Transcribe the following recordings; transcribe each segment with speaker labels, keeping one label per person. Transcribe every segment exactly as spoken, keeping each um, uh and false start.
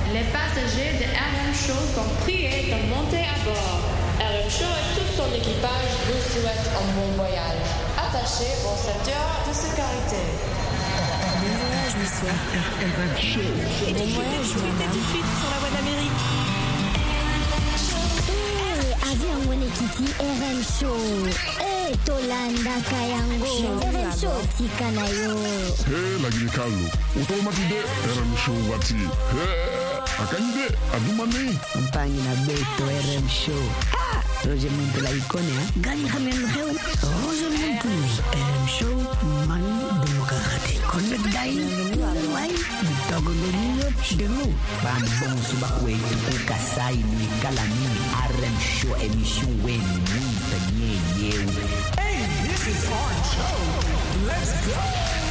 Speaker 1: les passagers de R M Show sont priés de monter à bord. R M Show et tout son équipage vous souhaitent un bon voyage. Attachez vos ceintures de sécurité.
Speaker 2: Bon voyage, monsieur. R M Show.
Speaker 3: Et bon voyage, madame. Tout de suite sur la voie d'Amérique.
Speaker 4: Eh, avion Wenekiti R M Show. Eh, Tolanda Kayango. R M Show tikanayo.
Speaker 5: Eh, lagi ni kalu. Utomatide R M Show wati. Eh, akanyide adumani.
Speaker 2: Mpangi na beto R M Show. Ah, Roger Muntu la ikone ha. Gani hamen heu. Roger Muntu. R M Show man demokrate. Connect dai. Wai. Togo loriyo demo. Ban bon subakwe ku kasai ni kalani R M Show émission wen ni tanye yeu.
Speaker 6: Hey, this is our show. Let's go.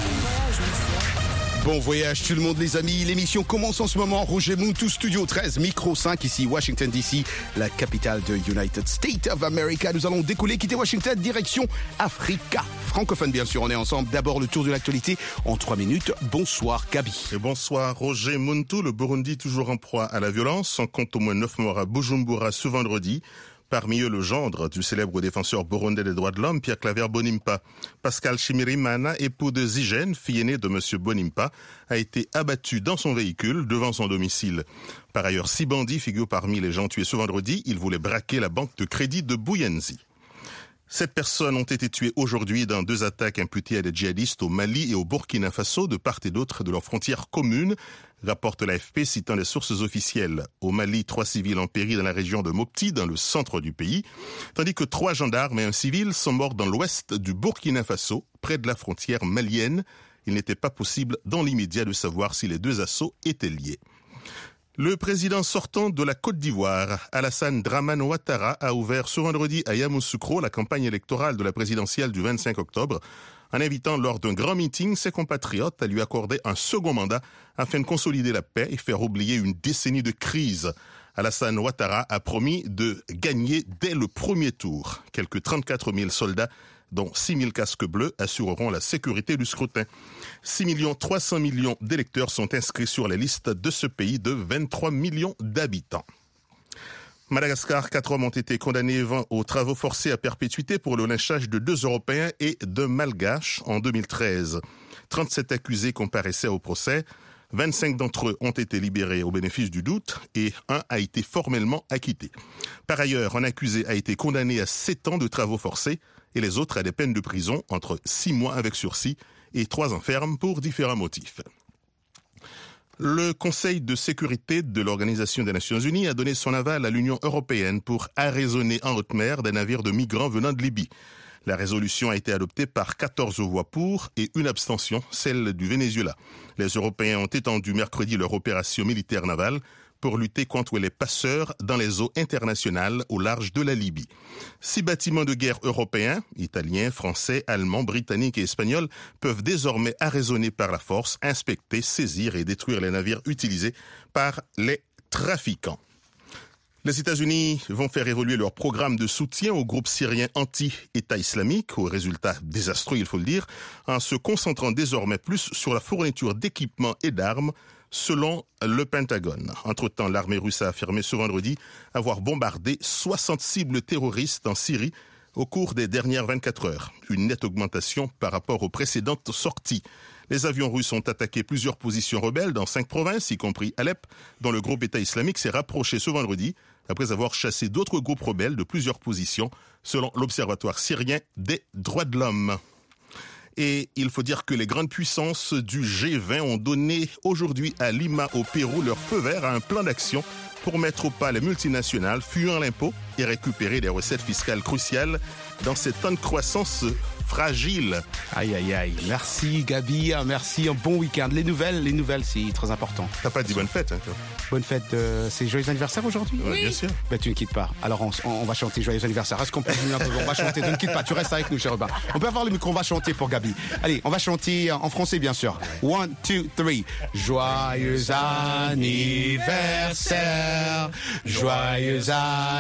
Speaker 7: Bon voyage tout le monde les amis, l'émission commence en ce moment, Roger Muntu, Studio treize, Micro cinq, ici Washington D C, la capitale de United States of America. Nous allons décoller, quitter Washington, direction Africa. Francophone bien sûr, on est ensemble. D'abord le tour de l'actualité en trois minutes. Bonsoir Gabi.
Speaker 8: Et bonsoir Roger Muntu, le Burundi toujours en proie à la violence. On compte au moins neuf morts à Bujumbura ce vendredi. Parmi eux, le gendre du célèbre défenseur burundais des droits de l'homme, Pierre Claver Bonimpa. Pascal Chimirimana, époux de Zigène, fille aînée de M. Bonimpa, a été abattu dans son véhicule devant son domicile. Par ailleurs, six bandits figurent parmi les gens tués ce vendredi. Ils voulaient braquer la banque de crédit de Buyenzi. Sept personnes ont été tuées aujourd'hui dans deux attaques imputées à des djihadistes au Mali et au Burkina Faso, de part et d'autre de leurs frontières communes, rapporte l'A F P citant les sources officielles. Au Mali, trois civils ont péri dans la région de Mopti, dans le centre du pays, tandis que trois gendarmes et un civil sont morts dans l'ouest du Burkina Faso, près de la frontière malienne. Il n'était pas possible dans l'immédiat de savoir si les deux assauts étaient liés. Le président sortant de la Côte d'Ivoire, Alassane Dramane Ouattara, a ouvert ce vendredi à Yamoussoukro la campagne électorale de la présidentielle du vingt-cinq octobre, en invitant lors d'un grand meeting ses compatriotes à lui accorder un second mandat afin de consolider la paix et faire oublier une décennie de crise. Alassane Ouattara a promis de gagner dès le premier tour. Quelques trente-quatre mille soldats, dont six mille casques bleus, assureront la sécurité du scrutin. six millions trois cents millions d'électeurs sont inscrits sur les listes de ce pays de vingt-trois millions d'habitants. Madagascar, quatre hommes ont été condamnés aux travaux forcés à perpétuité pour le lynchage de deux Européens et d'un Malgache en deux mille treize. trente-sept accusés comparaissaient au procès. vingt-cinq d'entre eux ont été libérés au bénéfice du doute et un a été formellement acquitté. Par ailleurs, un accusé a été condamné à sept ans de travaux forcés et les autres à des peines de prison entre six mois avec sursis et trois ans ferme pour différents motifs. Le Conseil de sécurité de l'Organisation des Nations Unies a donné son aval à l'Union européenne pour arraisonner en haute mer des navires de migrants venant de Libye. La résolution a été adoptée par quatorze voix pour et une abstention, celle du Venezuela. Les Européens ont étendu mercredi leur opération militaire navale pour lutter contre les passeurs dans les eaux internationales au large de la Libye. Six bâtiments de guerre européens, italiens, français, allemands, britanniques et espagnols, peuvent désormais arraisonner par la force, inspecter, saisir et détruire les navires utilisés par les trafiquants. Les États-Unis vont faire évoluer leur programme de soutien au groupe syrien anti-État islamique, aux résultats désastreux, il faut le dire, en se concentrant désormais plus sur la fourniture d'équipements et d'armes, selon le Pentagone. Entre-temps, l'armée russe a affirmé ce vendredi avoir bombardé soixante cibles terroristes en Syrie au cours des dernières vingt-quatre heures. Une nette augmentation par rapport aux précédentes sorties. Les avions russes ont attaqué plusieurs positions rebelles dans cinq provinces, y compris Alep, dont le groupe État islamique s'est rapproché ce vendredi après avoir chassé d'autres groupes rebelles de plusieurs positions, selon l'Observatoire syrien des droits de l'homme. Et il faut dire que les grandes puissances du G vingt ont donné aujourd'hui à Lima, au Pérou, leur feu vert à un plan d'action pour mettre au pas les multinationales, fuyant l'impôt et récupérer des recettes fiscales cruciales dans ces temps de croissance fragile.
Speaker 7: Aïe, aïe, aïe. Merci, Gabi. Merci. Un bon week-end. Les nouvelles, les nouvelles, c'est très important.
Speaker 8: T'as pas dit bonne fête, hein, toi.
Speaker 7: Bonne fête. Euh, c'est joyeux anniversaire aujourd'hui?
Speaker 8: Oui, bien sûr.
Speaker 7: Ben, tu ne quittes pas. Alors, on, on va chanter joyeux anniversaire. Est-ce qu'on peut un peu? On va chanter. Tu ne quittes pas. Tu restes avec nous, cher Robin. On peut avoir le micro. On va chanter pour Gabi. Allez, on va chanter en français, bien sûr. One, two, three. Joyeux anniversaire. Joyeux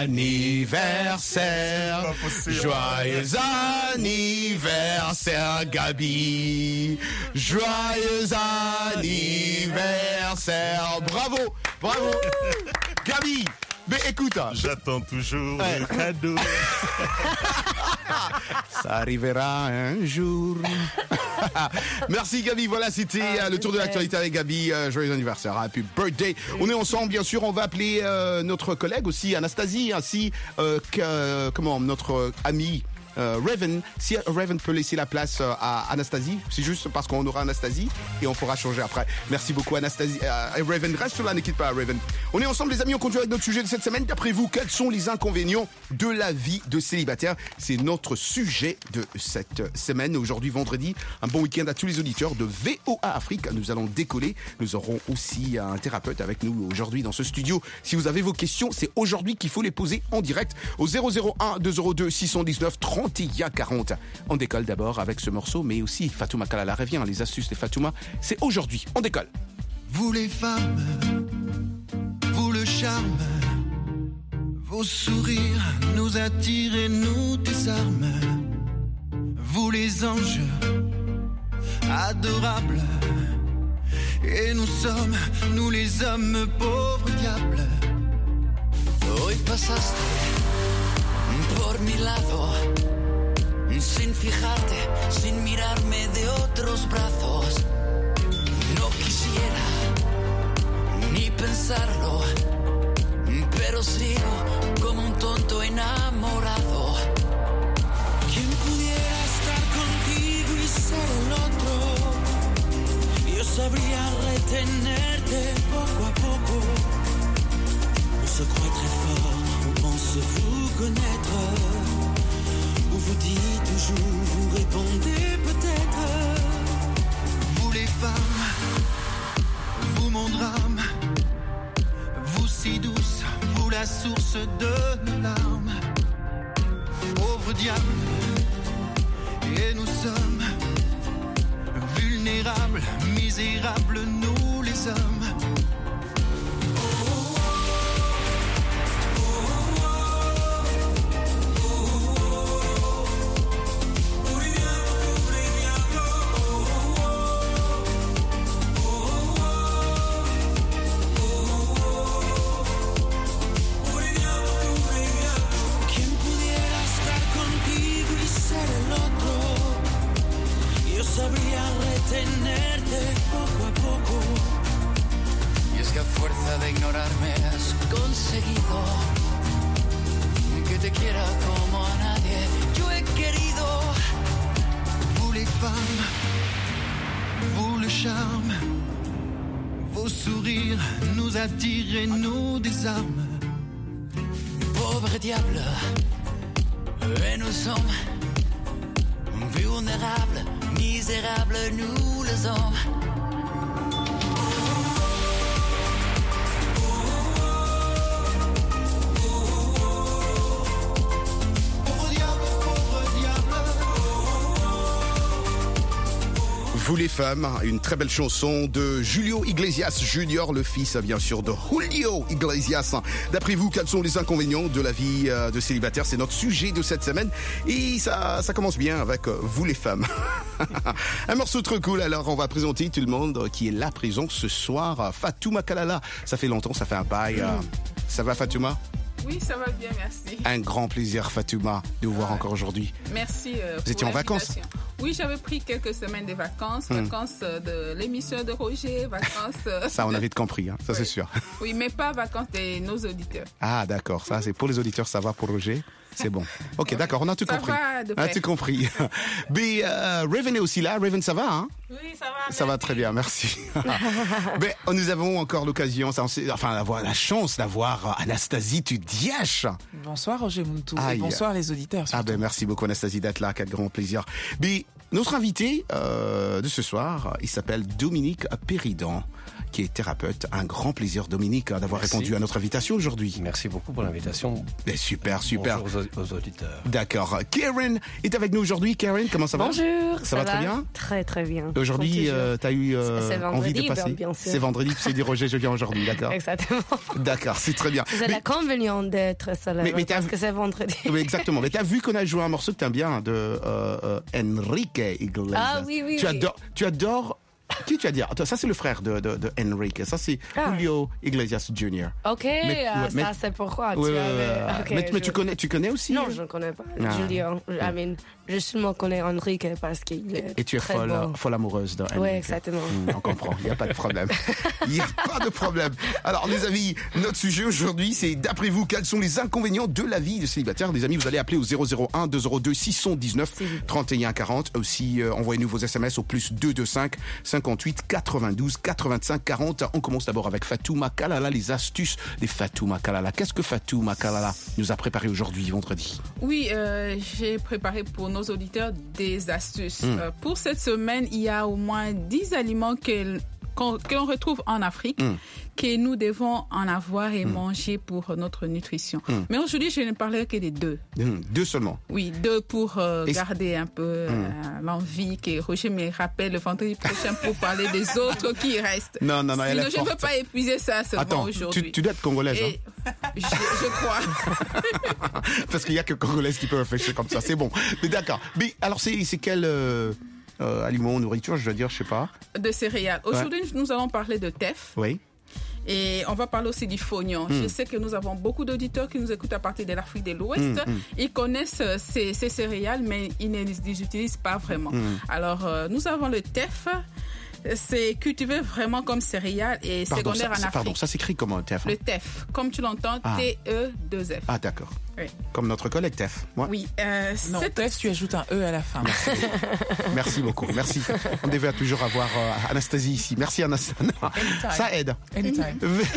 Speaker 7: anniversaire. Joyeux anniversaire, Gabi. Joyeux anniversaire. Bravo. Bravo. Gabi, mais écoute.
Speaker 8: J'attends toujours
Speaker 7: Ouais.
Speaker 8: le cadeau.
Speaker 7: Ça arrivera un jour. Merci Gabi, voilà c'était
Speaker 3: Ah,
Speaker 7: euh, le tour de l'actualité avec Gabi. Euh, joyeux anniversaire, happy birthday. On est ensemble, bien sûr. On va appeler euh, notre collègue aussi, Anastasie, ainsi euh, que euh, comment notre euh, amie. Euh, Raven, si Raven peut laisser la place euh, à Anastasie, c'est juste parce qu'on aura Anastasie et on pourra changer après. Merci beaucoup Anastasie. Euh, et Raven, reste là, ne quitte pas Raven. On est ensemble les amis, on continue avec notre sujet de cette semaine. D'après vous, quels sont les inconvénients de la vie de célibataire? C'est notre sujet de cette semaine. Aujourd'hui, vendredi, un bon week-end à tous les auditeurs de V O A Afrique. Nous allons décoller. Nous aurons aussi un thérapeute avec nous aujourd'hui dans ce studio. Si vous avez vos questions, c'est aujourd'hui qu'il faut les poser en direct au zéro zéro un deux zéro deux six cent dix-neuf trente et un quarante. On décolle d'abord avec ce morceau, mais aussi Fatouma Kalala revient. Les astuces de Fatouma, c'est aujourd'hui. On décolle.
Speaker 9: Vous les femmes, vous le charme, vos sourires nous attirent et nous désarment. Vous les anges, adorables, et nous sommes, nous les hommes, pauvres diables. Hoy pasaste por mi lado, sin fijarte, sin mirarme de otros brazos. No quisiera ni pensarlo, pero sigo como un tonto enamorado. ¿Quién pudiera estar contigo y ser el otro? Yo sabría retenerte poco a poco. On se croit très fort, on pense vous connaître. Ou vous dites toujours, vous répondez peut-être. Vous les femmes, vous mon drame, vous si douce, vous la source de nos larmes. Pauvres diables, et nous sommes vulnérables, misérables, nous les hommes. Sabría retenerte poco a poco. Y es que a fuerza de ignorarme has conseguido que te quiera como a nadie yo he querido. Vous les femmes, vous le charme, vos sourires nous attirent et nous désarment. Pauvre diable, et nous sommes vulnérables, misérables, nous les hommes.
Speaker 7: Vous les femmes, une très belle chanson de Julio Iglesias Junior, le fils bien sûr de Julio Iglesias. D'après vous, quels sont les inconvénients de la vie de célibataire? C'est notre sujet de cette semaine et ça, ça commence bien avec vous les femmes. Un morceau trop cool, alors on va présenter tout le monde qui est là présent ce soir. Fatouma Kalala, ça fait longtemps, ça fait un bail. Ça va Fatouma?
Speaker 3: Oui, ça va bien, merci.
Speaker 7: Un grand plaisir Fatouma de vous voir encore aujourd'hui.
Speaker 3: Merci. Euh,
Speaker 7: vous étiez en vacances?
Speaker 3: Oui, j'avais pris quelques semaines de vacances, hmm. vacances de l'émission de Roger, vacances...
Speaker 7: Ça, on avait de compris, hein, ça
Speaker 3: oui.
Speaker 7: c'est sûr.
Speaker 3: Oui, mais pas vacances de nos auditeurs.
Speaker 7: Ah, d'accord, ça c'est pour les auditeurs, ça va pour Roger? C'est bon. Ok, d'accord, on a tout
Speaker 3: ça
Speaker 7: compris.
Speaker 3: Va de
Speaker 7: on a tout compris. Mais euh, Raven est aussi là. Raven, ça va, hein?
Speaker 3: Oui, ça va.
Speaker 7: Ça va très bien, merci. Mais nous avons encore l'occasion, enfin, d'avoir la chance d'avoir Anastasie Tudiache.
Speaker 10: Bonsoir Roger Muntu et bonsoir les auditeurs.
Speaker 7: Surtout. Ah ben merci beaucoup Anastasie d'être là, quel grand plaisir. Mais notre invité euh, de ce soir, il s'appelle Dominique Péridan, qui est thérapeute. Un grand plaisir, Dominique, d'avoir
Speaker 11: Merci.
Speaker 7: répondu à notre invitation aujourd'hui.
Speaker 11: Merci beaucoup pour l'invitation.
Speaker 7: Mais super, super.
Speaker 11: Bonjour aux, aux auditeurs.
Speaker 7: D'accord. Karen est avec nous aujourd'hui. Karen, comment ça va?
Speaker 12: Bonjour.
Speaker 7: Ça,
Speaker 12: ça
Speaker 7: va,
Speaker 12: va
Speaker 7: très bien?
Speaker 12: Très, très bien.
Speaker 7: Aujourd'hui, euh, tu as eu euh, envie de passer.
Speaker 12: Bien sûr.
Speaker 7: C'est vendredi, tu t'es dit Roger, je viens aujourd'hui, d'accord?
Speaker 12: Exactement.
Speaker 7: D'accord, c'est très bien.
Speaker 12: C'est l'inconvénient d'être seul mais, mais parce que c'est vendredi.
Speaker 7: Oui, exactement. Mais tu as vu qu'on a joué un morceau que tu aimes bien de euh, euh, Enrique Iglesias.
Speaker 12: Ah oui, oui.
Speaker 7: Tu
Speaker 12: oui.
Speaker 7: adores. Tu adores Qui tu as dit? Attends, ça c'est le frère de, de, de Enrique. Ça c'est ah. Julio Iglesias junior
Speaker 12: Ok, mais, euh, ouais, ça mais, c'est pourquoi. Tu
Speaker 7: ouais,
Speaker 12: avais... okay,
Speaker 7: mais,
Speaker 12: je...
Speaker 7: mais tu connais, tu connais aussi?
Speaker 12: Non, je ne connais pas ah. Julio. I mean, je seulement connais Enrique parce qu'il est
Speaker 7: Et tu es
Speaker 12: très
Speaker 7: folle,
Speaker 12: bon.
Speaker 7: folle amoureuse de Enrique.
Speaker 12: Oui, exactement.
Speaker 7: Mmh, on comprend, il n'y a pas de problème. Il n'y a pas de problème. Alors les amis, notre sujet aujourd'hui, c'est d'après vous, quels sont les inconvénients de la vie de célibataire? Les amis, vous allez appeler au zéro zéro un deux zéro deux six cent dix-neuf trente et un quarante. Aussi, euh, envoyez-nous vos S M S au plus deux deux cinq cinquante-huit quatre-vingt-douze quatre-vingt-cinq quarante. On commence d'abord avec Fatouma Kalala, les astuces des Fatouma Kalala. Qu'est-ce que Fatouma Kalala nous a préparé aujourd'hui, vendredi?
Speaker 3: Oui, euh, j'ai préparé pour nos auditeurs des astuces.
Speaker 7: Mm.
Speaker 3: Euh, pour cette semaine, il y a au moins dix aliments que que l'on retrouve en Afrique, mm. que nous devons en avoir et mm. manger pour notre nutrition. Mm. Mais aujourd'hui, je ne parlerai que des deux.
Speaker 7: Mm. Deux seulement?
Speaker 3: Oui, deux pour euh, garder un peu euh, mm. l'envie que Roger me rappelle le vendredi prochain pour parler des autres qui restent.
Speaker 7: Non, non, non, elle
Speaker 3: Sinon,
Speaker 7: est
Speaker 3: je ne peux pas épuiser ça seulement
Speaker 7: Attends,
Speaker 3: aujourd'hui.
Speaker 7: Tu, tu dois être congolaise,
Speaker 3: et
Speaker 7: hein?
Speaker 3: je, je crois.
Speaker 7: Parce qu'il n'y a que congolaises qui peuvent réfléchir comme ça, c'est bon. Mais d'accord. Mais alors, c'est, c'est quel... Euh... Euh, aliments, nourriture, je dois dire, je sais pas.
Speaker 3: De céréales. Aujourd'hui, ouais. nous allons parler de teff.
Speaker 7: Oui.
Speaker 3: Et on va parler aussi du fognon. Mm. Je sais que nous avons beaucoup d'auditeurs qui nous écoutent à partir de l'Afrique de l'Ouest. Mm, mm. Ils connaissent ces, ces céréales, mais ils ne les utilisent pas vraiment. Mm. Alors, euh, nous avons le teff. C'est cultivé vraiment comme céréale et
Speaker 7: pardon,
Speaker 3: secondaire
Speaker 7: ça,
Speaker 3: en Afrique.
Speaker 7: Pardon, ça s'écrit comment, teff?
Speaker 3: Le teff, comme tu l'entends, ah. T E deux F.
Speaker 7: Ah, d'accord.
Speaker 3: Oui.
Speaker 7: Comme notre collègue teff. Ouais.
Speaker 3: Oui. Euh,
Speaker 10: non,
Speaker 3: cette...
Speaker 10: teff, tu ajoutes un E à la fin.
Speaker 7: Merci, merci beaucoup. Merci. On devait toujours avoir euh, Anastasie ici. Merci, Anastasie. Ça aide.
Speaker 10: Anytime.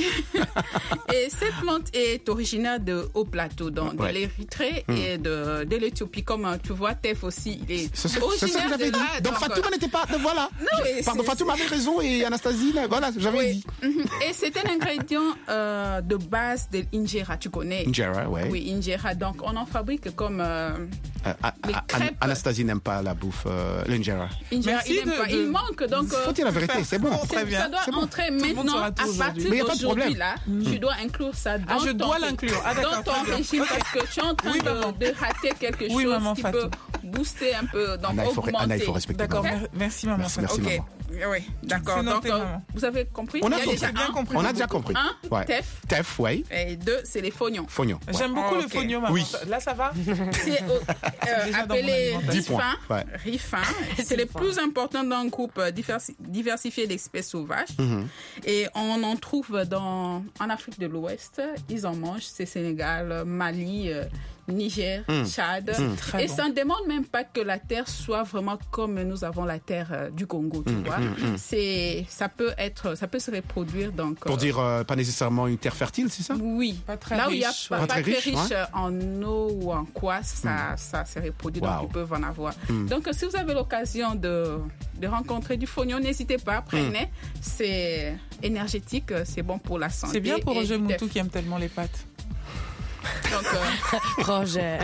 Speaker 3: Et cette plante est originaire de haut plateau, donc ouais. de l'Érythrée mm. et de, de l'Éthiopie. Comme tu vois, teff aussi, il est
Speaker 7: c'est, c'est,
Speaker 3: originaire
Speaker 7: c'est ça que j'avais
Speaker 3: de
Speaker 7: dit.
Speaker 3: là.
Speaker 7: Donc, donc Fatouma n'était pas... Voilà.
Speaker 3: Non,
Speaker 7: pardon, Fatouma avait raison et Anastasie, voilà, j'avais
Speaker 3: oui.
Speaker 7: dit.
Speaker 3: Et c'est un ingrédient euh, de base de l'injera, tu connais?
Speaker 7: Injera, ouais.
Speaker 3: Oui, injera. Donc, on en fabrique comme euh,
Speaker 7: euh,
Speaker 3: les crêpes.
Speaker 7: Anastasie n'aime pas la bouffe, euh, l'injera.
Speaker 3: Injera, il n'aime pas. De... Il manque, donc...
Speaker 7: Faut dire la vérité, c'est bon.
Speaker 3: Très bien. Ça doit
Speaker 7: c'est
Speaker 3: entrer
Speaker 7: bon.
Speaker 3: maintenant, à partir d'aujourd'hui, là,
Speaker 10: mmh.
Speaker 3: tu dois inclure ça dans
Speaker 10: ah, je
Speaker 3: ton,
Speaker 10: dois l'inclure. Ah,
Speaker 3: dans ton régime, parce que tu es en train oui, de, de rater quelque
Speaker 10: oui,
Speaker 3: chose
Speaker 10: maman,
Speaker 3: qui
Speaker 10: Fatou.
Speaker 3: peut booster un peu, donc
Speaker 7: Anna,
Speaker 3: augmenter.
Speaker 7: Anna, il faut respecter.
Speaker 10: D'accord, merci maman.
Speaker 7: Merci, merci
Speaker 3: okay.
Speaker 7: maman.
Speaker 3: Oui, d'accord.
Speaker 10: Noté,
Speaker 3: donc, euh, vous avez compris?
Speaker 7: On a,
Speaker 3: il y a
Speaker 7: compris.
Speaker 3: déjà
Speaker 10: bien
Speaker 3: un,
Speaker 10: compris.
Speaker 7: On a déjà compris.
Speaker 3: Un,
Speaker 7: ouais.
Speaker 3: teff.
Speaker 7: Teff, oui.
Speaker 3: Et deux, c'est les fognons.
Speaker 7: Fognons.
Speaker 10: Ouais. J'aime beaucoup
Speaker 3: oh,
Speaker 10: le fognon, maman.
Speaker 7: Oui.
Speaker 10: Là, ça va?
Speaker 3: C'est euh, appelé riz fin.
Speaker 7: Ouais.
Speaker 3: Riz fin. C'est le plus important dans un groupe diversi- diversifié d'espèces sauvages. Mm-hmm. Et on en trouve dans, en Afrique de l'Ouest. Ils en mangent. C'est Sénégal, Mali, euh, Niger, mmh. Tchad. Mmh. Et bon. Ça ne demande même pas que la terre soit vraiment comme nous avons la terre euh, du Congo, tu mmh. vois. Mmh. C'est, ça peut être, ça peut se reproduire donc.
Speaker 7: Pour euh, dire euh, pas nécessairement une terre fertile, c'est ça?
Speaker 3: Oui.
Speaker 10: Pas très
Speaker 3: Là
Speaker 10: riche.
Speaker 3: où il y a
Speaker 10: ouais.
Speaker 3: pas,
Speaker 7: pas,
Speaker 3: pas
Speaker 7: très
Speaker 3: très
Speaker 7: riche,
Speaker 3: riche
Speaker 7: ouais.
Speaker 3: en eau ou en quoi, ça, mmh. ça se reproduit, wow. donc ils peuvent en avoir. Mmh. Donc si vous avez l'occasion de, de rencontrer du fognon, n'hésitez pas, prenez. Mmh. C'est énergétique, c'est bon pour la santé.
Speaker 10: C'est bien pour Roger Moutou qui aime tellement les pâtes.
Speaker 3: Donc, euh...
Speaker 12: Roger.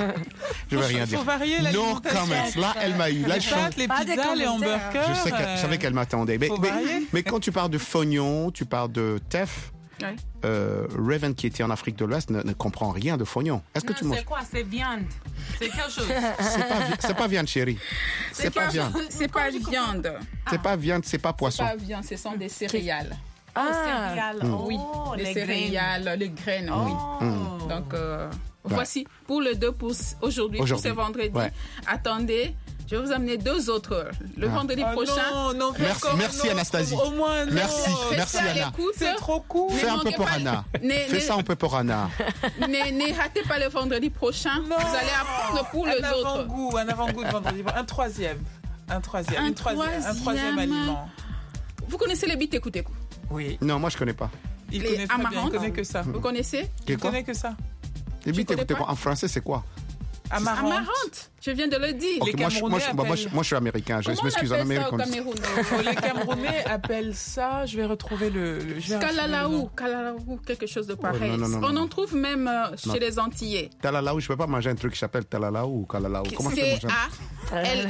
Speaker 7: Je vais rien dire.
Speaker 10: Faut varier
Speaker 7: no comments. Là, elle m'a eu. Là,
Speaker 10: les
Speaker 7: je
Speaker 10: pâtes, les pizzas, les hamburgers.
Speaker 7: Je sais que, je savais qu'elle m'attendait. Mais, mais, mais quand tu parles de fognon, tu parles de teff.
Speaker 3: Ouais.
Speaker 7: Euh, Raven, qui était en Afrique de l'Ouest, ne, ne comprend rien de fognon. Est-ce que
Speaker 13: non,
Speaker 7: tu manges?
Speaker 13: C'est quoi? C'est viande. C'est quelque chose.
Speaker 7: C'est pas, c'est pas viande, chérie. C'est, c'est pas, pas viande.
Speaker 3: C'est pas viande.
Speaker 7: C'est ah. pas viande, c'est pas poisson.
Speaker 3: C'est pas viande, ce sont des céréales.
Speaker 13: Ah, oh, céréales.
Speaker 3: Mmh. Oui,
Speaker 13: oh,
Speaker 3: les, les céréales, graines. les graines,
Speaker 13: oh.
Speaker 3: oui. Mmh. Donc, euh, ouais. voici pour le deux pouces aujourd'hui, aujourd'hui. pour ce vendredi. Ouais. Attendez, je vais vous amener deux autres. Le ah. vendredi oh prochain.
Speaker 10: Non, non,
Speaker 7: merci, merci
Speaker 10: non,
Speaker 7: Anastasie.
Speaker 10: Au moins, non.
Speaker 7: Merci,
Speaker 3: Faites
Speaker 7: merci
Speaker 3: ça
Speaker 7: Anna.
Speaker 3: C'est
Speaker 10: trop cool.
Speaker 7: Fais un peu pour pas, Anna. Ne, Fais ne, ça un peu pour Anna.
Speaker 3: Ne, ne ratez pas le vendredi prochain. Non. Vous allez apprendre pour les
Speaker 10: un
Speaker 3: autres.
Speaker 10: Avant-goût, un avant-goût de vendredi. Un troisième. Un troisième.
Speaker 3: Un,
Speaker 10: Une troisième,
Speaker 3: troisième.
Speaker 10: un troisième aliment.
Speaker 3: Vous connaissez les bites écoutez
Speaker 10: Oui.
Speaker 7: Non, moi je connais pas.
Speaker 10: Il
Speaker 3: les
Speaker 10: connaît très bien, il connaît que ça.
Speaker 3: Vous connaissez?
Speaker 10: Il connaît que ça.
Speaker 7: Les bites écoutez en français, c'est quoi?
Speaker 10: Amarante.
Speaker 3: Amarante. Je viens de le dire.
Speaker 7: Okay,
Speaker 10: les
Speaker 7: moi, je, moi, je, moi, je, moi, je suis américain. Je
Speaker 3: Comment
Speaker 7: m'excuse en Amérique.
Speaker 3: Ça au Cameroun
Speaker 10: Les Camerounais appellent ça, je vais retrouver le. le
Speaker 3: Kalalaou, Kalalaou, quelque chose de pareil.
Speaker 7: Oh, non, non, non,
Speaker 3: On
Speaker 7: non.
Speaker 3: en trouve même euh, chez non. les Antillais.
Speaker 7: Talalaou, je ne peux pas manger un truc qui s'appelle Talalaou ou Kalalaou. Comment
Speaker 3: c'est A L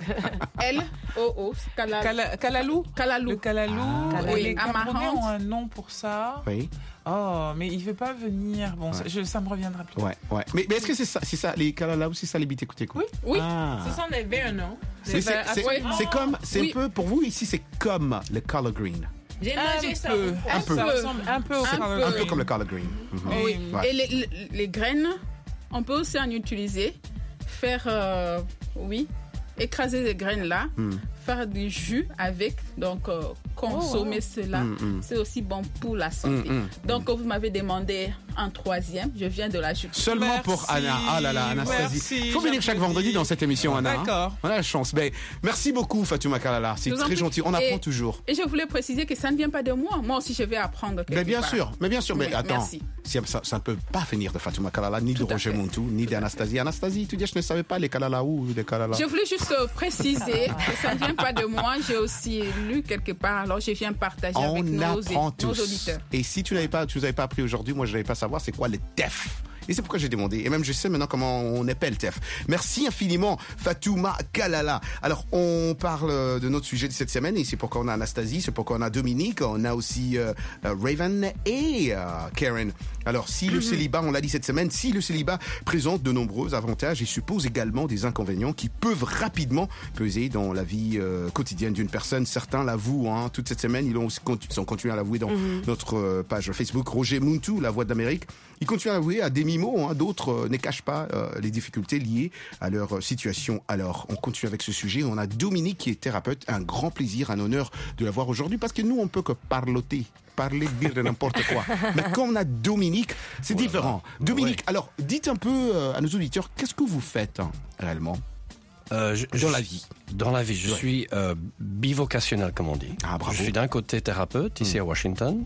Speaker 3: A L O O.
Speaker 10: Kala- Kalalou.
Speaker 3: Kalalou.
Speaker 10: Le Kalalou.
Speaker 3: Ah,
Speaker 10: Oui,
Speaker 3: oui,
Speaker 10: les Camerounais
Speaker 3: Amarante.
Speaker 10: ont un nom pour ça.
Speaker 7: Oui.
Speaker 10: Oh, mais il veut pas venir. Bon, ça,
Speaker 7: Ouais.
Speaker 10: je- ça me reviendra plus.
Speaker 7: Ouais, ouais. Mais, mais est-ce que c'est ça, c'est ça, les Kalalaou, c'est ça les Bitékoutékou?
Speaker 10: Oui,
Speaker 3: oui.
Speaker 7: Ah.
Speaker 10: Ce sont des verts, non?
Speaker 7: C'est,
Speaker 10: Des
Speaker 7: c'est,
Speaker 10: verts
Speaker 7: c'est,
Speaker 10: absolument.
Speaker 7: c'est comme, c'est
Speaker 3: Oui.
Speaker 7: un peu, pour vous ici, c'est comme le color green.
Speaker 13: J'ai
Speaker 10: Un
Speaker 13: mangé ça.
Speaker 10: peu.
Speaker 7: Un peu.
Speaker 10: Ça ressemble un peu au
Speaker 3: Un
Speaker 10: color
Speaker 3: peu.
Speaker 7: Un peu
Speaker 10: green.
Speaker 7: comme le color green. Mhm.
Speaker 3: Oh oui.
Speaker 7: Ouais.
Speaker 3: Et les, les, les graines, on peut aussi en utiliser, faire, euh, oui, écraser les graines là,
Speaker 7: Mm.
Speaker 3: faire du jus avec, donc euh, consommer cela,
Speaker 7: Mm, mm.
Speaker 3: c'est aussi bon pour la santé.
Speaker 7: Mm, mm.
Speaker 3: Donc vous m'avez demandé un troisième, je viens de l'ajouter.
Speaker 7: Seulement
Speaker 10: Merci,
Speaker 7: pour Anna. Ah là là, Anastasie.
Speaker 10: merci,
Speaker 7: Faut venir chaque
Speaker 10: j'applaudis.
Speaker 7: vendredi dans cette émission, Anna. hein.
Speaker 10: D'accord.
Speaker 7: On a la chance. Ben, merci beaucoup, Fatouma Kalala. C'est
Speaker 3: Je vous en
Speaker 7: très
Speaker 3: prie.
Speaker 7: gentil. On apprend
Speaker 3: Et-
Speaker 7: toujours.
Speaker 3: Et je voulais préciser que ça ne vient pas de moi. Moi aussi, je vais apprendre quelque
Speaker 7: Mais bien
Speaker 3: part.
Speaker 7: sûr, mais bien sûr, mais
Speaker 3: Oui,
Speaker 7: attends,
Speaker 3: merci.
Speaker 7: si- ça, ça ne peut pas venir de Fatouma Kalala, ni
Speaker 3: Tout
Speaker 7: de
Speaker 3: à
Speaker 7: Roger
Speaker 3: fait.
Speaker 7: Montou, ni d'Anastasie. Anastasie, tu dis, je ne savais pas les Kalalaou ou les Kalala.
Speaker 3: Je voulais juste euh, préciser que ça ne vient pas de moi. J'ai aussi lu quelque part. Alors, je viens partager avec
Speaker 7: On
Speaker 3: nos,
Speaker 7: apprend
Speaker 3: nos
Speaker 7: tous.
Speaker 3: auditeurs.
Speaker 7: Et si tu n'avais pas, tu nous avais pas appris aujourd'hui, moi je n'avais pas savoir c'est quoi le T E F. Et c'est pourquoi j'ai demandé. Et même je sais maintenant comment on appelle T E F. Merci infiniment, Fatouma Kalala. Alors, on parle de notre sujet de cette semaine et c'est pourquoi on a Anastasie, c'est pourquoi on a Dominique, on a aussi euh, euh, Raven et euh, Karen. Alors, si le célibat, on l'a dit cette semaine, si le célibat présente de nombreux avantages, il suppose également des inconvénients qui peuvent rapidement peser dans la vie euh, quotidienne d'une personne. Certains l'avouent, hein, toute cette semaine, ils ont aussi contu- ils ont continué à l'avouer dans notre euh, page Facebook. Roger Montou, La Voix d'Amérique, il continue à l'avouer à demi-mot, hein, d'autres euh, ne cachent pas euh, les difficultés liées à leur euh, situation. Alors, on continue avec ce sujet. On a Dominique qui est thérapeute. Un grand plaisir, un honneur de la voir aujourd'hui parce que nous, on peut que parloter. Parler, dire de n'importe quoi. Mais quand on a Dominique, c'est
Speaker 11: Voilà.
Speaker 7: différent. Dominique, alors, dites un peu euh, à nos auditeurs, qu'est-ce que vous faites hein, réellement
Speaker 11: Euh, je- je-
Speaker 7: dans la vie?
Speaker 11: Dans la vie, je
Speaker 7: Ouais.
Speaker 11: suis euh, bivocationnel, comme on dit.
Speaker 7: Ah, bravo.
Speaker 11: Je suis d'un côté thérapeute, ici à Washington,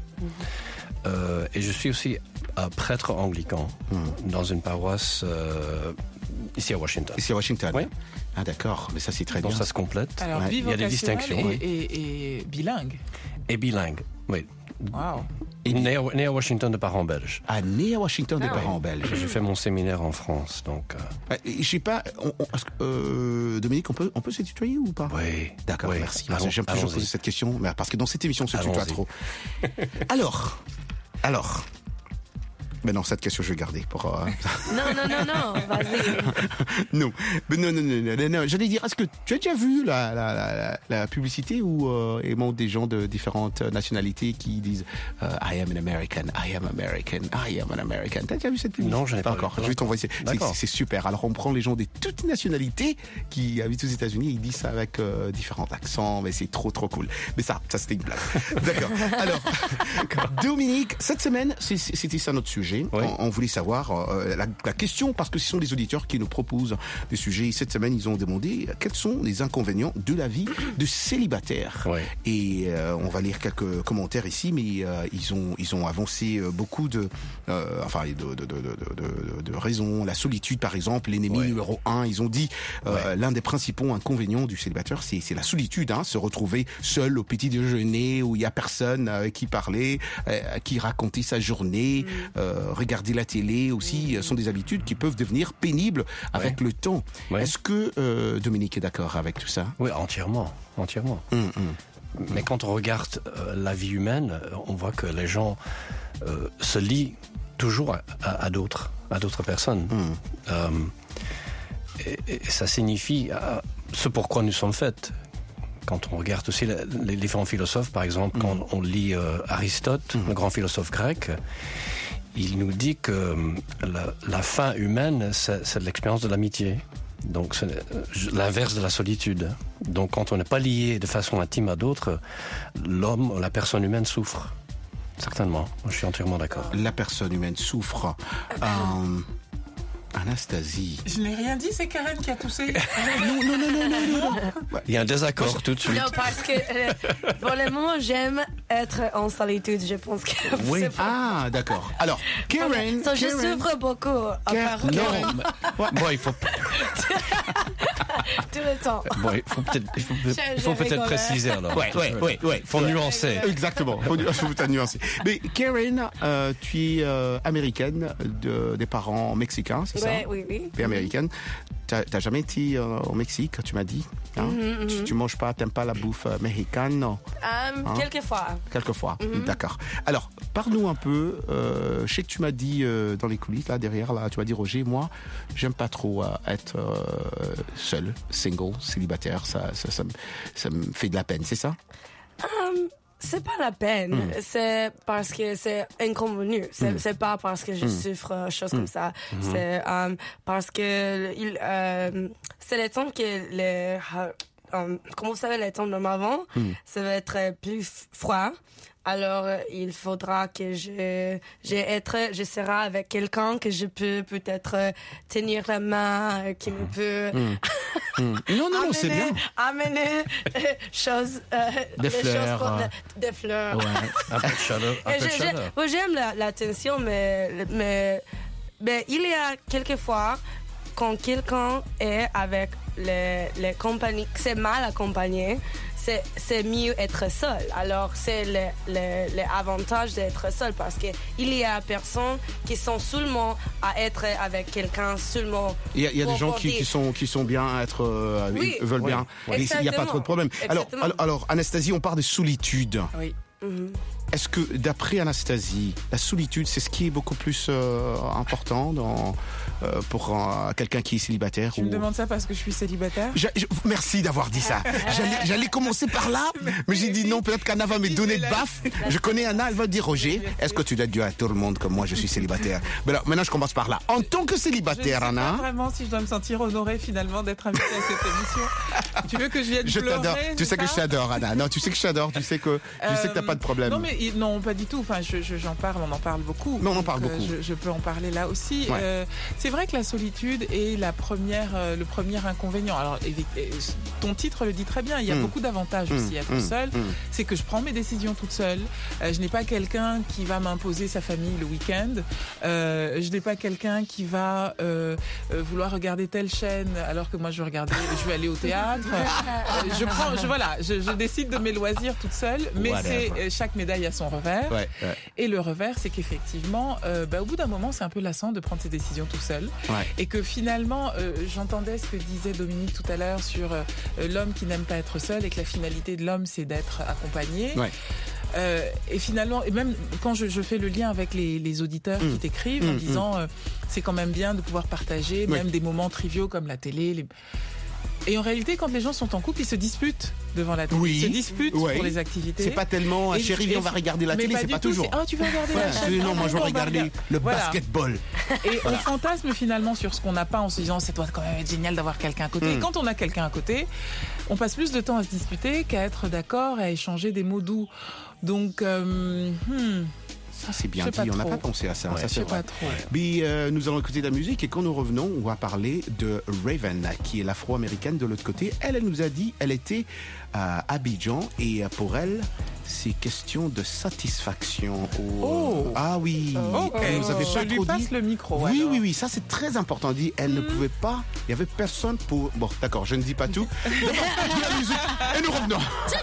Speaker 11: euh, et je suis aussi euh, prêtre anglican dans une paroisse euh, ici à Washington.
Speaker 7: Ici à Washington.
Speaker 11: Oui.
Speaker 7: Ah d'accord, mais ça c'est très
Speaker 11: Donc
Speaker 7: bien.
Speaker 11: ça se complète.
Speaker 10: Alors,
Speaker 7: Ouais.
Speaker 11: Il y a des distinctions.
Speaker 10: bivocationnel
Speaker 11: oui.
Speaker 10: et, et, et bilingue.
Speaker 11: Et bilingue, oui.
Speaker 10: Wow.
Speaker 11: Né à, né à Washington de parents belges.
Speaker 7: Ah, né à Washington de
Speaker 10: Ah,
Speaker 7: parents
Speaker 10: oui.
Speaker 7: belges.
Speaker 11: J'ai fait mon séminaire en France, donc... euh,
Speaker 7: Euh, Je sais pas, on- on- est-ce que, euh, Dominique, on peut, on peut se tutoyer ou pas?
Speaker 11: oui.
Speaker 7: D'accord,
Speaker 11: oui.
Speaker 7: merci. Parce que
Speaker 11: Allons-
Speaker 7: J'aime toujours
Speaker 11: allons-y.
Speaker 7: poser cette question, mais parce que dans cette émission, on se tutoie
Speaker 11: Allons-y.
Speaker 7: trop. Alors, alors. Mais non, cette question, je vais garder pour. euh,
Speaker 12: Non, non, non, non, vas-y.
Speaker 7: non, mais non, non, non, non, non, non. J'allais dire, est-ce que tu as déjà vu la, la, la, la, la publicité où euh, ils montrent des gens de différentes nationalités qui disent euh, I am an American, I am American, I am an American. T'as déjà vu cette publicité?
Speaker 11: Non, je n'ai pas vu.
Speaker 7: encore. Je vais t'envoyer. C'est-
Speaker 11: D'accord.
Speaker 7: C'est c'est super. Alors, on prend les gens de toutes nationalités qui habitent aux États-Unis, ils disent ça avec euh, différents accents, mais c'est trop, trop cool. Mais ça, ça c'était une blague. D'accord. Alors, Dominique, cette semaine, c'est- c'est- c'était ça notre sujet.
Speaker 11: Oui.
Speaker 7: On, on voulait savoir euh, la, la question, parce que ce sont les auditeurs qui nous proposent des sujets. Cette semaine, ils ont demandé euh, quels sont les inconvénients de la vie de célibataire.
Speaker 11: Oui.
Speaker 7: Et euh, on va lire quelques commentaires ici, mais euh, ils ont ils ont avancé euh, beaucoup de euh, enfin de de, de, de, de, de raisons. La solitude, par exemple, l'ennemi
Speaker 11: Ouais.
Speaker 7: numéro un. Ils ont dit euh,
Speaker 11: Ouais.
Speaker 7: l'un des principaux inconvénients du célibataire, c'est c'est la solitude, hein, se retrouver seul au petit déjeuner où il y a personne avec qui parler, euh, qui raconter sa journée, euh, regarder la télé aussi, euh, sont des habitudes qui peuvent devenir pénibles avec le temps.
Speaker 11: Ouais.
Speaker 7: Est-ce que euh, Dominique est d'accord avec tout ça?
Speaker 11: Oui, entièrement, entièrement.
Speaker 7: Hum, hum.
Speaker 11: Mais quand on regarde euh, la vie humaine, euh, on voit que les gens euh, se lient toujours à, à- à d'autres, à d'autres personnes.
Speaker 7: Mm.
Speaker 11: Euh, et, et ça signifie euh, ce pourquoi nous sommes faits. Quand on regarde aussi la- les différents philosophes, par exemple, quand on lit euh, Aristote, le grand philosophe grec, il nous dit que euh, la, la fin humaine, c'est c'est l'expérience de l'amitié. Donc c'est euh, l'inverse de la solitude. Donc quand on n'est pas lié de façon intime à d'autres, l'homme, la personne humaine souffre. Certainement, je suis entièrement d'accord.
Speaker 7: La personne humaine souffre. Euh, Anastasie.
Speaker 10: Je n'ai rien dit, c'est Karen qui a toussé.
Speaker 7: non, non, non, non, non, non.
Speaker 11: Il y a un désaccord tout de suite.
Speaker 12: Non, parce que euh, pour le moment, j'aime être en solitude. Je pense que.
Speaker 7: Oui.
Speaker 12: c'est pas-
Speaker 7: Ah, d'accord. Alors, Karen.
Speaker 12: So, je
Speaker 7: Karen-
Speaker 12: souffre beaucoup. à
Speaker 7: Car-
Speaker 12: part-
Speaker 7: non.
Speaker 11: Bon, il faut,
Speaker 12: Tout le temps.
Speaker 11: bon, il faut peut-être, il faut,
Speaker 12: Je-
Speaker 11: il faut
Speaker 12: je
Speaker 11: peut-être
Speaker 12: rigole.
Speaker 11: préciser alors.
Speaker 7: Ouais, ouais, ouais, ouais.
Speaker 11: Il faut nuancer.
Speaker 7: Exactement. Faut, faut peut-être nuancer. Mais Karen, euh, tu es euh, américaine, de, des parents mexicains, c'est
Speaker 12: Ouais,
Speaker 7: ça?
Speaker 12: oui, oui.
Speaker 7: Tu es américaine. t'as, t'as jamais été euh, au Mexique, tu m'as dit hein?
Speaker 12: Mm-hmm,
Speaker 7: tu,
Speaker 12: mm-hmm.
Speaker 7: tu manges pas, t'aimes pas la bouffe euh, mexicaine, non?
Speaker 12: Um,
Speaker 7: Hein?
Speaker 12: Quelquefois.
Speaker 7: Quelquefois,
Speaker 12: Mhm.
Speaker 7: d'accord. Alors, parle-nous un peu. Euh, je sais que tu m'as dit euh, dans les coulisses, là, derrière, là, tu m'as dit, Roger, moi, j'aime pas trop euh, être euh, seul, single, célibataire. Ça, ça, ça, me, ça me fait de la peine, c'est ça?
Speaker 12: Um, c'est pas la peine.
Speaker 7: Mm.
Speaker 12: C'est parce que c'est inconvenu. C'est,
Speaker 7: Mm.
Speaker 12: c'est pas parce que je
Speaker 7: Mm.
Speaker 12: souffre, euh, choses
Speaker 7: Mm.
Speaker 12: comme ça.
Speaker 7: Mhm.
Speaker 12: C'est um, parce que il, euh, c'est le temps que les, um, comme vous savez, le temps de avant,
Speaker 7: Mm.
Speaker 12: ça va être plus froid. Alors, euh, il faudra que je, je être, je serai avec quelqu'un que je peux peut-être euh, tenir la main, euh, qui me peut
Speaker 7: Mm. Mm. Non, non, non, c'est bien.
Speaker 12: amener euh, choses, euh,
Speaker 7: Des fleurs,
Speaker 12: choses pour-
Speaker 7: euh.
Speaker 12: de- des fleurs.
Speaker 11: Ouais, un peu de chaleur. Un
Speaker 12: Et
Speaker 11: peu de
Speaker 12: je- je-
Speaker 11: chaleur.
Speaker 12: moi, j'aime la- l'attention, mais, mais, mais il y a quelquefois quand quelqu'un est avec les, les compagnies, c'est mal accompagné, c'est, c'est mieux être seul. Alors, c'est le, le, le avantage d'être seul parce que il y a personnes qui sont seulement à être avec quelqu'un seulement.
Speaker 7: Il y a, il y a des
Speaker 12: pour-
Speaker 7: gens
Speaker 12: pour
Speaker 7: qui,
Speaker 12: dire-
Speaker 7: qui sont qui sont bien à être euh,
Speaker 12: Oui.
Speaker 7: ils veulent
Speaker 12: Oui.
Speaker 7: bien.
Speaker 12: Oui.
Speaker 7: Et il n'y a pas trop de problème. Alors,
Speaker 12: Exactement.
Speaker 7: alors, alors, Anastasie, on parle de solitude.
Speaker 10: Oui.
Speaker 12: Mhm.
Speaker 7: Est-ce que, d'après Anastasie, la solitude, c'est ce qui est beaucoup plus euh, important dans, euh, pour euh, quelqu'un qui est célibataire
Speaker 10: Tu
Speaker 7: ou...
Speaker 10: me demandes ça parce que je suis célibataire?
Speaker 7: Je- je- merci d'avoir dit ça. J'allais, j'allais commencer par là, mais j'ai dit non, peut-être qu'Anna va me donner de baffe. Je connais Anna, elle va dire Roger, est-ce que tu dois dire à tout le monde que moi je suis célibataire? Mais alors, maintenant je commence par là. En tant que
Speaker 10: Je ne sais
Speaker 7: célibataire,
Speaker 10: pas
Speaker 7: Anna,
Speaker 10: vraiment si je dois me sentir honorée finalement d'être invitée à cette émission. Tu veux que je vienne
Speaker 7: je
Speaker 10: pleurer?
Speaker 7: t'adore. Tu
Speaker 10: c'est
Speaker 7: sais que je
Speaker 10: ça
Speaker 7: t'adore, Anna. Non, tu sais que je t'adore. Tu sais que tu sais que t'as pas de problème.
Speaker 10: Non, mais il- non, pas du tout. Enfin, je, je- j'en parle, on en parle beaucoup.
Speaker 7: Non, on en
Speaker 10: Donc,
Speaker 7: parle
Speaker 10: euh,
Speaker 7: beaucoup.
Speaker 10: Je, je peux en parler là aussi.
Speaker 7: Ouais.
Speaker 10: Euh, c'est vrai que la solitude est la première, euh, le premier inconvénient. Alors, évi- euh, ton titre le dit très bien. Il y a
Speaker 7: Mm.
Speaker 10: beaucoup d'avantages
Speaker 7: Mm.
Speaker 10: aussi à être
Speaker 7: Mm.
Speaker 10: seul.
Speaker 7: Mm.
Speaker 10: C'est que je prends mes décisions toute seule. Euh, je n'ai pas quelqu'un qui va m'imposer sa famille le week-end. Euh, je n'ai pas quelqu'un qui va euh, euh, vouloir regarder telle chaîne alors que moi je veux regarder, je vais aller au théâtre. Euh, je prends, je voilà, je, je décide de mes loisirs toute seule. Mais
Speaker 7: Whatever.
Speaker 10: c'est euh, chaque médaille a son revers.
Speaker 7: Ouais, ouais.
Speaker 10: Et le revers, c'est qu'effectivement, euh, bah, au bout d'un moment, c'est un peu lassant de prendre ses décisions tout seul.
Speaker 7: Ouais.
Speaker 10: Et que finalement, euh, j'entendais ce que disait Dominique tout à l'heure sur euh, l'homme qui n'aime pas être seul et que la finalité de l'homme, c'est d'être accompagné.
Speaker 7: Ouais.
Speaker 10: Euh, et finalement, et même quand je, je fais le lien avec les, les auditeurs
Speaker 7: Mmh.
Speaker 10: qui t'écrivent en
Speaker 7: Mmh,
Speaker 10: disant euh, c'est quand même bien de pouvoir partager
Speaker 7: Oui.
Speaker 10: même des moments triviaux comme la télé. Les... Et en réalité, quand les gens sont en couple, ils se disputent devant la télé.
Speaker 7: Oui.
Speaker 10: Ils se disputent
Speaker 7: Ouais.
Speaker 10: pour les activités.
Speaker 7: C'est pas tellement,
Speaker 10: Et-
Speaker 7: chérie, viens,
Speaker 10: et-
Speaker 7: on va regarder la
Speaker 10: mais
Speaker 7: télé,
Speaker 10: pas
Speaker 7: c'est
Speaker 10: du
Speaker 7: pas
Speaker 10: tout,
Speaker 7: toujours.
Speaker 10: c'est, Ah, tu vas regarder
Speaker 7: Voilà,
Speaker 10: la chaîne.
Speaker 7: c'est- non,
Speaker 10: Ah,
Speaker 7: moi je veux
Speaker 10: on va
Speaker 7: regarder le
Speaker 10: Voilà.
Speaker 7: basketball.
Speaker 10: Et
Speaker 7: Voilà.
Speaker 10: on fantasme finalement sur ce qu'on n'a pas en se disant ça doit quand même être génial d'avoir quelqu'un à côté.
Speaker 7: Mm.
Speaker 10: Et quand on a quelqu'un à côté, on passe plus de temps à se disputer qu'à être d'accord et à échanger des mots doux. Donc, euh, hmm,
Speaker 7: Ça, c'est bien
Speaker 10: Je sais
Speaker 7: dit,
Speaker 10: pas
Speaker 7: on n'a
Speaker 10: trop.
Speaker 7: pas pensé à ça.
Speaker 11: Ouais,
Speaker 7: ça
Speaker 10: je
Speaker 7: c'est
Speaker 10: sais
Speaker 7: vrai.
Speaker 10: pas trop.
Speaker 7: Mais euh, nous allons écouter de la musique et quand nous revenons, on va parler de Raven, qui est l'afro-américaine de l'autre côté. Elle, elle nous a dit, elle était à Abidjan et pour elle, c'est question de satisfaction. Au...
Speaker 10: Oh.
Speaker 7: Ah oui,
Speaker 10: Ok.
Speaker 7: elle nous avait
Speaker 10: Je
Speaker 7: pas
Speaker 10: lui
Speaker 7: trop
Speaker 10: passe
Speaker 7: dit.
Speaker 10: le micro,
Speaker 7: Oui,
Speaker 10: alors.
Speaker 7: oui, oui, ça c'est très important. Elle dit, elle ne pouvait pas, il y avait personne pour. Bon, d'accord, je ne dis pas tout. D'abord, de la musique et nous revenons.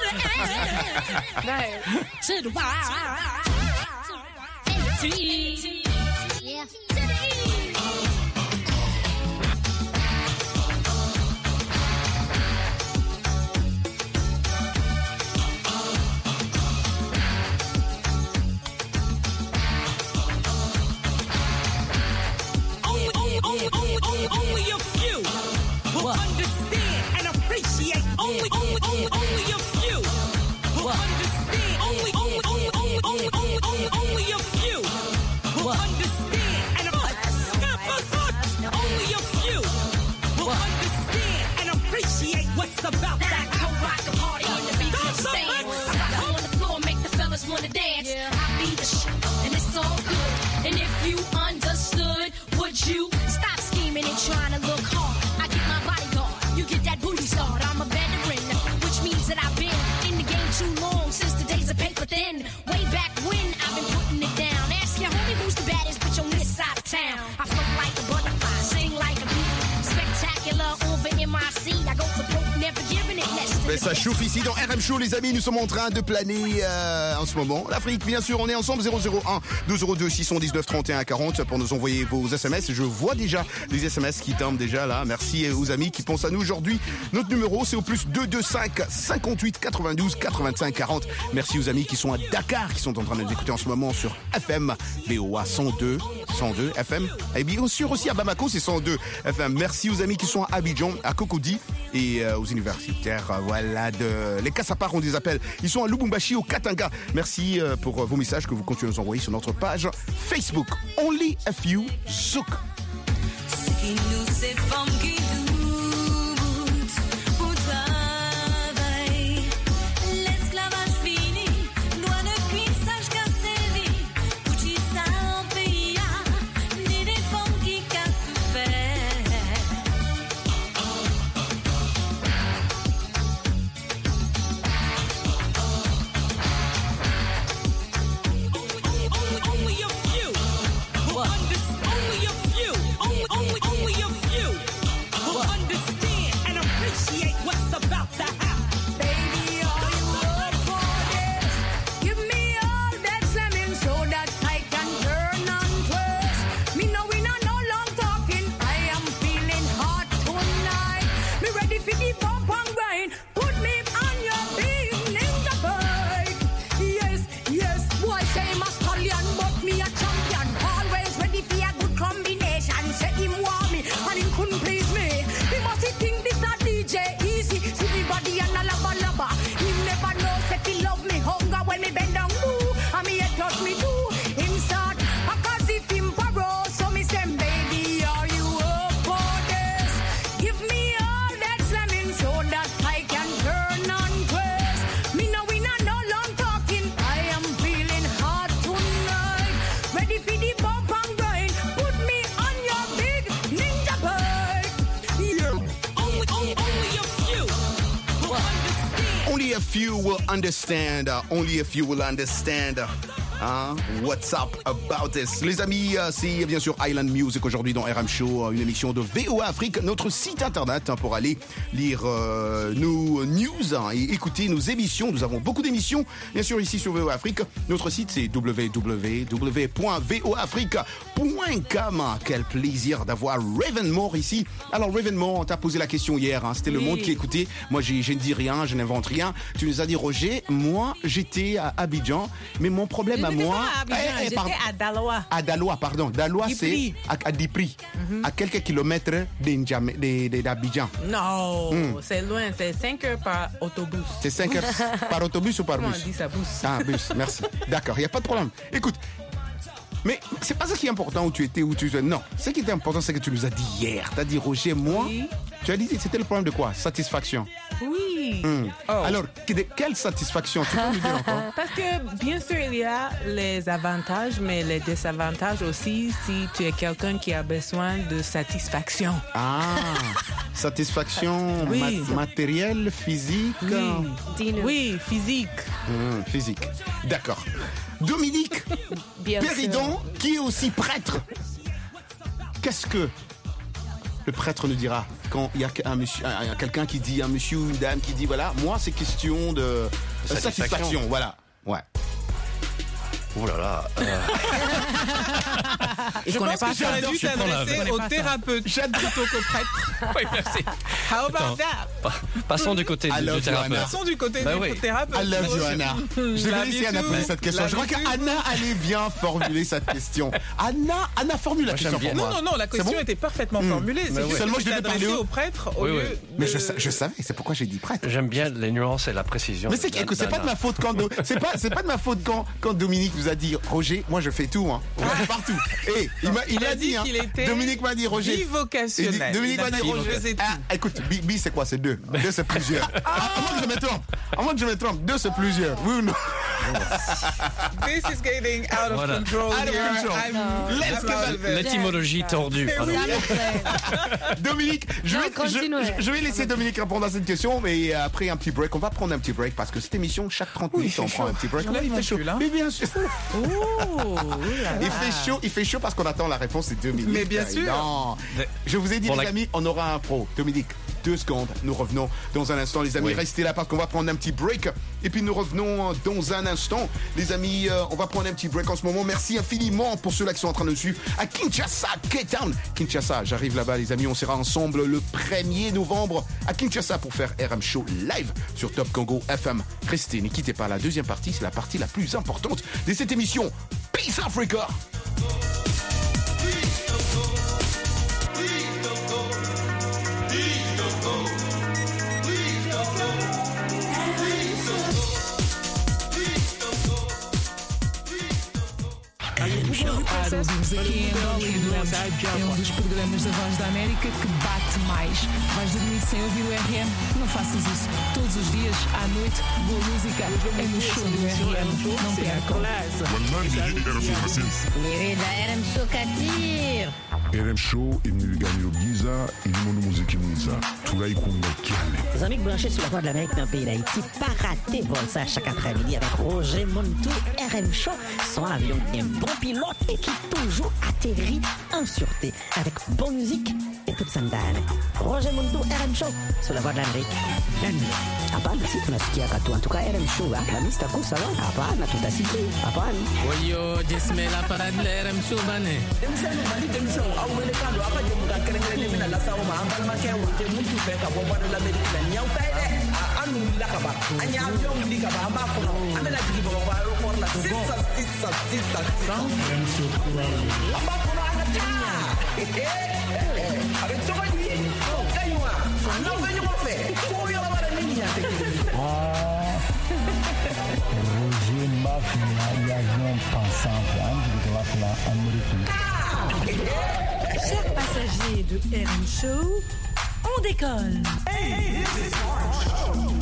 Speaker 14: Only, only, only, only a few will understand and appreciate. Only, only, only, only a few will understand. Only, only, only, only, only, only, only, only a few will
Speaker 7: Ben, ça chauffe ici dans R M Show, les amis. Nous sommes en train de planer euh, en ce moment. L'Afrique, bien sûr, on est ensemble. zéro zéro un deux zéro deux six un neuf trente et un quarante pour nous envoyer vos S M S. Je vois déjà les S M S qui tombent déjà là. Merci aux amis qui pensent à nous aujourd'hui. Notre numéro, c'est au plus deux deux cinq cinquante-huit quatre-vingt-douze quatre-vingt-cinq quarante. Merci aux amis qui sont à Dakar, qui sont en train de nous écouter en ce moment sur F M V O A cent deux F M. Et bien sûr aussi à Bamako, c'est cent deux F M. Merci aux amis qui sont à Abidjan, à Cocody et euh, aux universitaires, euh, voilà, de les Kassapar, on les appelle. Ils sont à Lubumbashi, au Katanga. Merci euh, pour euh, vos messages que vous continuez à nous envoyer sur notre page Facebook. Only a few Zouk. Only a few will understand. Uh, only a few will understand. Hein? What's up about this? Les amis, euh, c'est bien sûr Island Music aujourd'hui dans R M Show, une émission de V O A Afrique, notre site internet hein, pour aller lire euh, nos news hein, et écouter nos émissions. Nous avons beaucoup d'émissions, bien sûr, ici sur V O A Afrique. Notre site, c'est w w w point v o afrique point com. Quel plaisir d'avoir Ravenmore ici. Alors, Ravenmore, on t'a posé la question hier. Hein, c'était oui. Le monde qui écoutait. Moi, j'ai, je ne dis rien, je n'invente rien. Tu nous as dit, Roger, moi, j'étais à Abidjan, mais mon problème à moi...
Speaker 13: Pas à Abidjan, eh, eh, j'étais pardon, à Daloa.
Speaker 7: À Daloa, pardon. Daloa, c'est à, à Dipri, mm-hmm. à quelques kilomètres d'Abidjan.
Speaker 13: Non,
Speaker 7: mm.
Speaker 13: c'est loin. C'est cinq heures par autobus.
Speaker 7: C'est cinq heures par autobus ou par bus?
Speaker 13: Comment on dit ça, bus?
Speaker 7: Ah, bus, merci. D'accord, il n'y a pas de problème. Écoute, mais c'est pas ça qui est important où tu étais, où tu étais. Non, ce qui était important, c'est que tu nous as dit hier. Tu as dit, Roger, moi, oui. Tu as dit, c'était le problème de quoi? Satisfaction.
Speaker 13: Oui.
Speaker 7: Mmh. Oh. Alors, de quelle satisfaction? Tu peux nous dire encore?
Speaker 13: Parce que, bien sûr, il y a les avantages, mais les désavantages aussi si tu es quelqu'un qui a besoin de satisfaction.
Speaker 7: Ah, satisfaction oui. ma- matérielle, physique?
Speaker 13: Oui, oui physique.
Speaker 7: Mmh, physique. D'accord. Dominique Péridon, qui est aussi prêtre. Qu'est-ce que le prêtre nous dira quand il y a un monsieur, un, quelqu'un qui dit, un monsieur ou une dame qui dit, voilà, moi c'est question de, de satisfaction. satisfaction. Voilà, ouais.
Speaker 11: Oh là là. Euh...
Speaker 10: Je pense que j'aurais dû t'adresser au thérapeute.
Speaker 7: J'aime plutôt qu'au prêtre.
Speaker 10: Oui, merci. How about that?
Speaker 11: Passons du côté du, du thérapeute.
Speaker 10: Passons du côté
Speaker 11: bah
Speaker 10: du
Speaker 11: oui.
Speaker 10: thérapeute.
Speaker 7: I love you, Anna. Je vais laisser Anna poser cette question. Je crois qu'Anna allait bien formuler cette question. Anna, Anna formule la question pour moi.
Speaker 10: Non, non, non, la question était parfaitement formulée. C'est juste
Speaker 7: seulement je devais
Speaker 10: t'adresser au prêtre au lieu.
Speaker 7: Mais je savais, c'est pourquoi j'ai dit prêtre.
Speaker 11: J'aime bien les nuances et la précision.
Speaker 7: Mais c'est que c'est pas de ma faute quand c'est pas c'est pas de ma faute quand quand Dominique vous a dit, Roger, moi je fais tout, hein. On va partout. Et il m'a il a dit, hein. Dominique m'a dit, Roger.
Speaker 10: Bivocationnel.
Speaker 7: Dominique m'a dit, Roger. Écoute, bi c'est quoi? C'est deux. Deux c'est plusieurs. À moins que je me trompe. À moins que je me trompe. Deux c'est plusieurs. Oui ou non?
Speaker 10: This is getting out of voilà. control.
Speaker 7: Out of control.
Speaker 10: I'm
Speaker 7: Let's get
Speaker 11: l'étymologie tordue.
Speaker 7: Dominique, je vais, je, je vais laisser Dominique répondre à cette question, mais après un petit break, on va prendre un petit break parce que cette émission, chaque trente minutes, on prend un petit break.
Speaker 10: Là, il fait chaud.
Speaker 7: Mais bien sûr.
Speaker 10: Oh,
Speaker 7: il fait chaud, il fait chaud parce qu'on attend la réponse de Dominique.
Speaker 10: Mais bien sûr.
Speaker 7: Non. Je vous ai dit, les amis, on aura un pro. Dominique. deux secondes. Nous revenons dans un instant, les amis.
Speaker 8: Oui.
Speaker 7: Restez là parce qu'on va prendre un petit break. Et puis nous revenons dans un instant. Les amis, euh, on va prendre un petit break en ce moment. Merci infiniment pour ceux-là qui sont en train de nous suivre à Kinshasa, Cape Town. Kinshasa, j'arrive là-bas, les amis. On sera ensemble le premier novembre à Kinshasa pour faire R M Show live sur Top Congo F M. Restez, ne quittez pas. La deuxième partie, c'est la partie la plus importante de cette émission. Peace Africa!
Speaker 15: É um dos programas da Voz da América que bate mais. Vais dormir sem ouvir o R M? Não faças isso. Todos os dias, à noite, boa música é no show do R M. Não percam.
Speaker 4: Liwi da R M Show Katir.
Speaker 5: R M Show imniganyiro byiza irimo n'umuziki mwiza turayikunda cyane.
Speaker 2: Les amis branchés sur la voie de l'Amérique dans le pays d'Haïti, pas rater vol ça chaque après-midi avec Roger Montou, R M Show, son avion bien bon pilote et qui toujours atterrit en sûreté avec bonne musique et toute sa ndani. Roger Montou, R M Show, sur la voie de l'Amérique. Hapana, si tunasikia katu. En tout cas, R M Show, la mista kusa wa. Hapana, tutasikia. Hapana.
Speaker 16: Oyo, jismela parade la R M Show bane.
Speaker 6: Demisano mali demisano awele kando aka je muka kerengere mina la sawo ma ambal ma ke wote muntu fe ka bo bana la medina nyaw tay de anu la ka ba anya avion di ka ba amba ko amela digi bo ba ro por la sissa sissa sissa R M Show amba ko na ana tinya eh avec to ni kaywa no venyo mo fe ko yo ba la niña te
Speaker 17: Roger Mafia, l'avion pensant de la Amérique.
Speaker 15: Chers passagers de R M Show, on décolle.
Speaker 6: Hey, this is our show.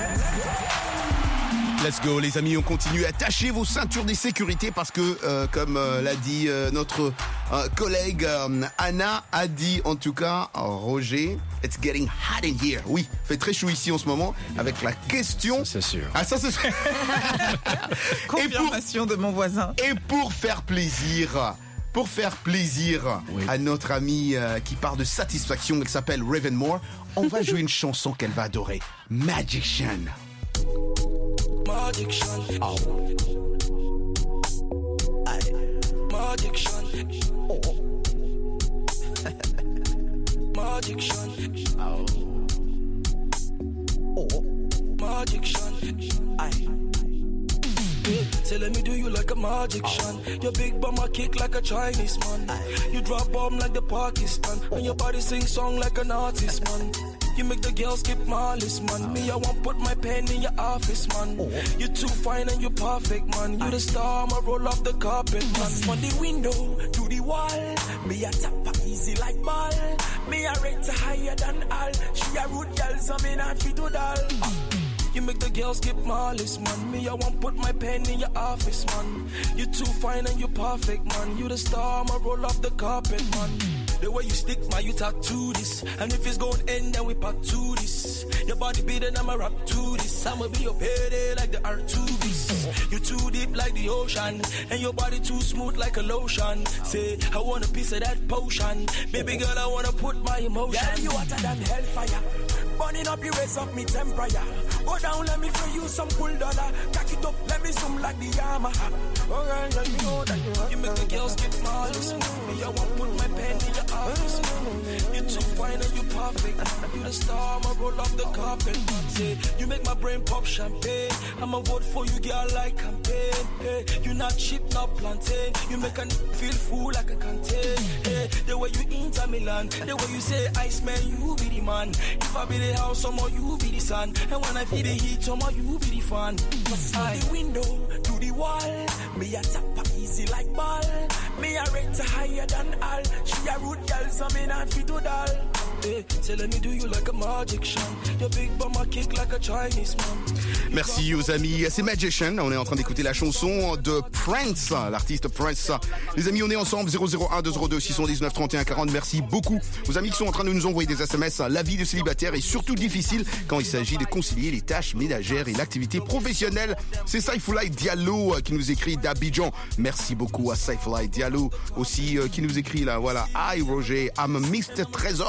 Speaker 7: Let's go, les amis, on continue. Attachez vos ceintures de sécurité parce que, euh, comme euh, l'a dit euh, notre euh, collègue euh, Anna, a dit en tout cas, Roger, it's getting hot in here. Oui, il fait très chaud ici en ce moment avec la question.
Speaker 11: C'est sûr.
Speaker 7: Ah, ça, c'est sûr.
Speaker 10: Confirmation de mon voisin.
Speaker 7: Et pour faire plaisir. Pour faire plaisir oui. à notre amie euh, qui part de satisfaction, elle s'appelle Raven Moore, on va jouer une chanson qu'elle va adorer, Magician.
Speaker 18: Magician. Oh. Aye. Magician. Oh. Magician. Oh. Oh. Magician. Aye. Yeah, say let me do you like a magician. Oh. Your big bum a kick like a Chinese man. Aye. You drop bomb like the Pakistan. Oh. And your body sing song like an artist, man. You make the girls skip Marlis, man. Oh. Me, I won't put my pen in your office, man. Oh. You too fine and you perfect, man. You the star, I'ma roll off the carpet, man. From the window to the wall, me a tap easy like ball. Me a rate higher than all. She a rude girl, so me not fit to doll. Oh. You make the girls skip Marlis, man. Me, I won't put my pen in your office, man. You too fine and you perfect, man. You the star, I'ma roll off the carpet, man. The way you stick, man, you talk to this. And if it's going end, then we pack to this. Your body beating, I'ma rap to this. I'ma be your payday like the R two B's. You too deep like the ocean. And your body too smooth like a lotion. Say, I want a piece of that potion. Baby girl, I wanna put my emotion. Yeah, you hotter than hellfire. Burning up, you raise up me temperature. Go down, let me free you some cool dollar. Cock it up, let me zoom like the Yamaha. Oh girl, let me know that you You make the girls get Marlis. Me, I won't put my pen in your office. You too fine and you perfect. You the star, I'ma roll off the carpet. Say, you make my brain pop champagne. I'ma vote for you, girl, like campaign. Hey, you not cheap, not plantain. You make a feel full like a canteen. Hey, the way you Inter Milan, the way you say Iceman, you be the man. If I be the house, somehow you be the sun. And when I feel the heat, somehow you be the fan. Cause from the window to the wall, me a tap easy like ball. Me a rate higher than all. She a rude girl, so me not fit to doll. Hey, say let me do you like a magician. Your big bum a kick like a Chinese man.
Speaker 7: Merci aux amis, c'est Magician. On est en train d'écouter la chanson de Prince, l'artiste Prince. Les amis, on est ensemble, zéro zéro un deux zéro deux six un neuf trente et un quarante. Merci beaucoup aux amis qui sont en train de nous envoyer des S M S. La vie de célibataire est surtout difficile quand il s'agit de concilier les tâches ménagères et l'activité professionnelle. C'est Saifullah Diallo qui nous écrit d'Abidjan. Merci beaucoup à Saifullah Diallo aussi qui nous écrit là. Voilà, hi Roger, I'm mister Trésor Santos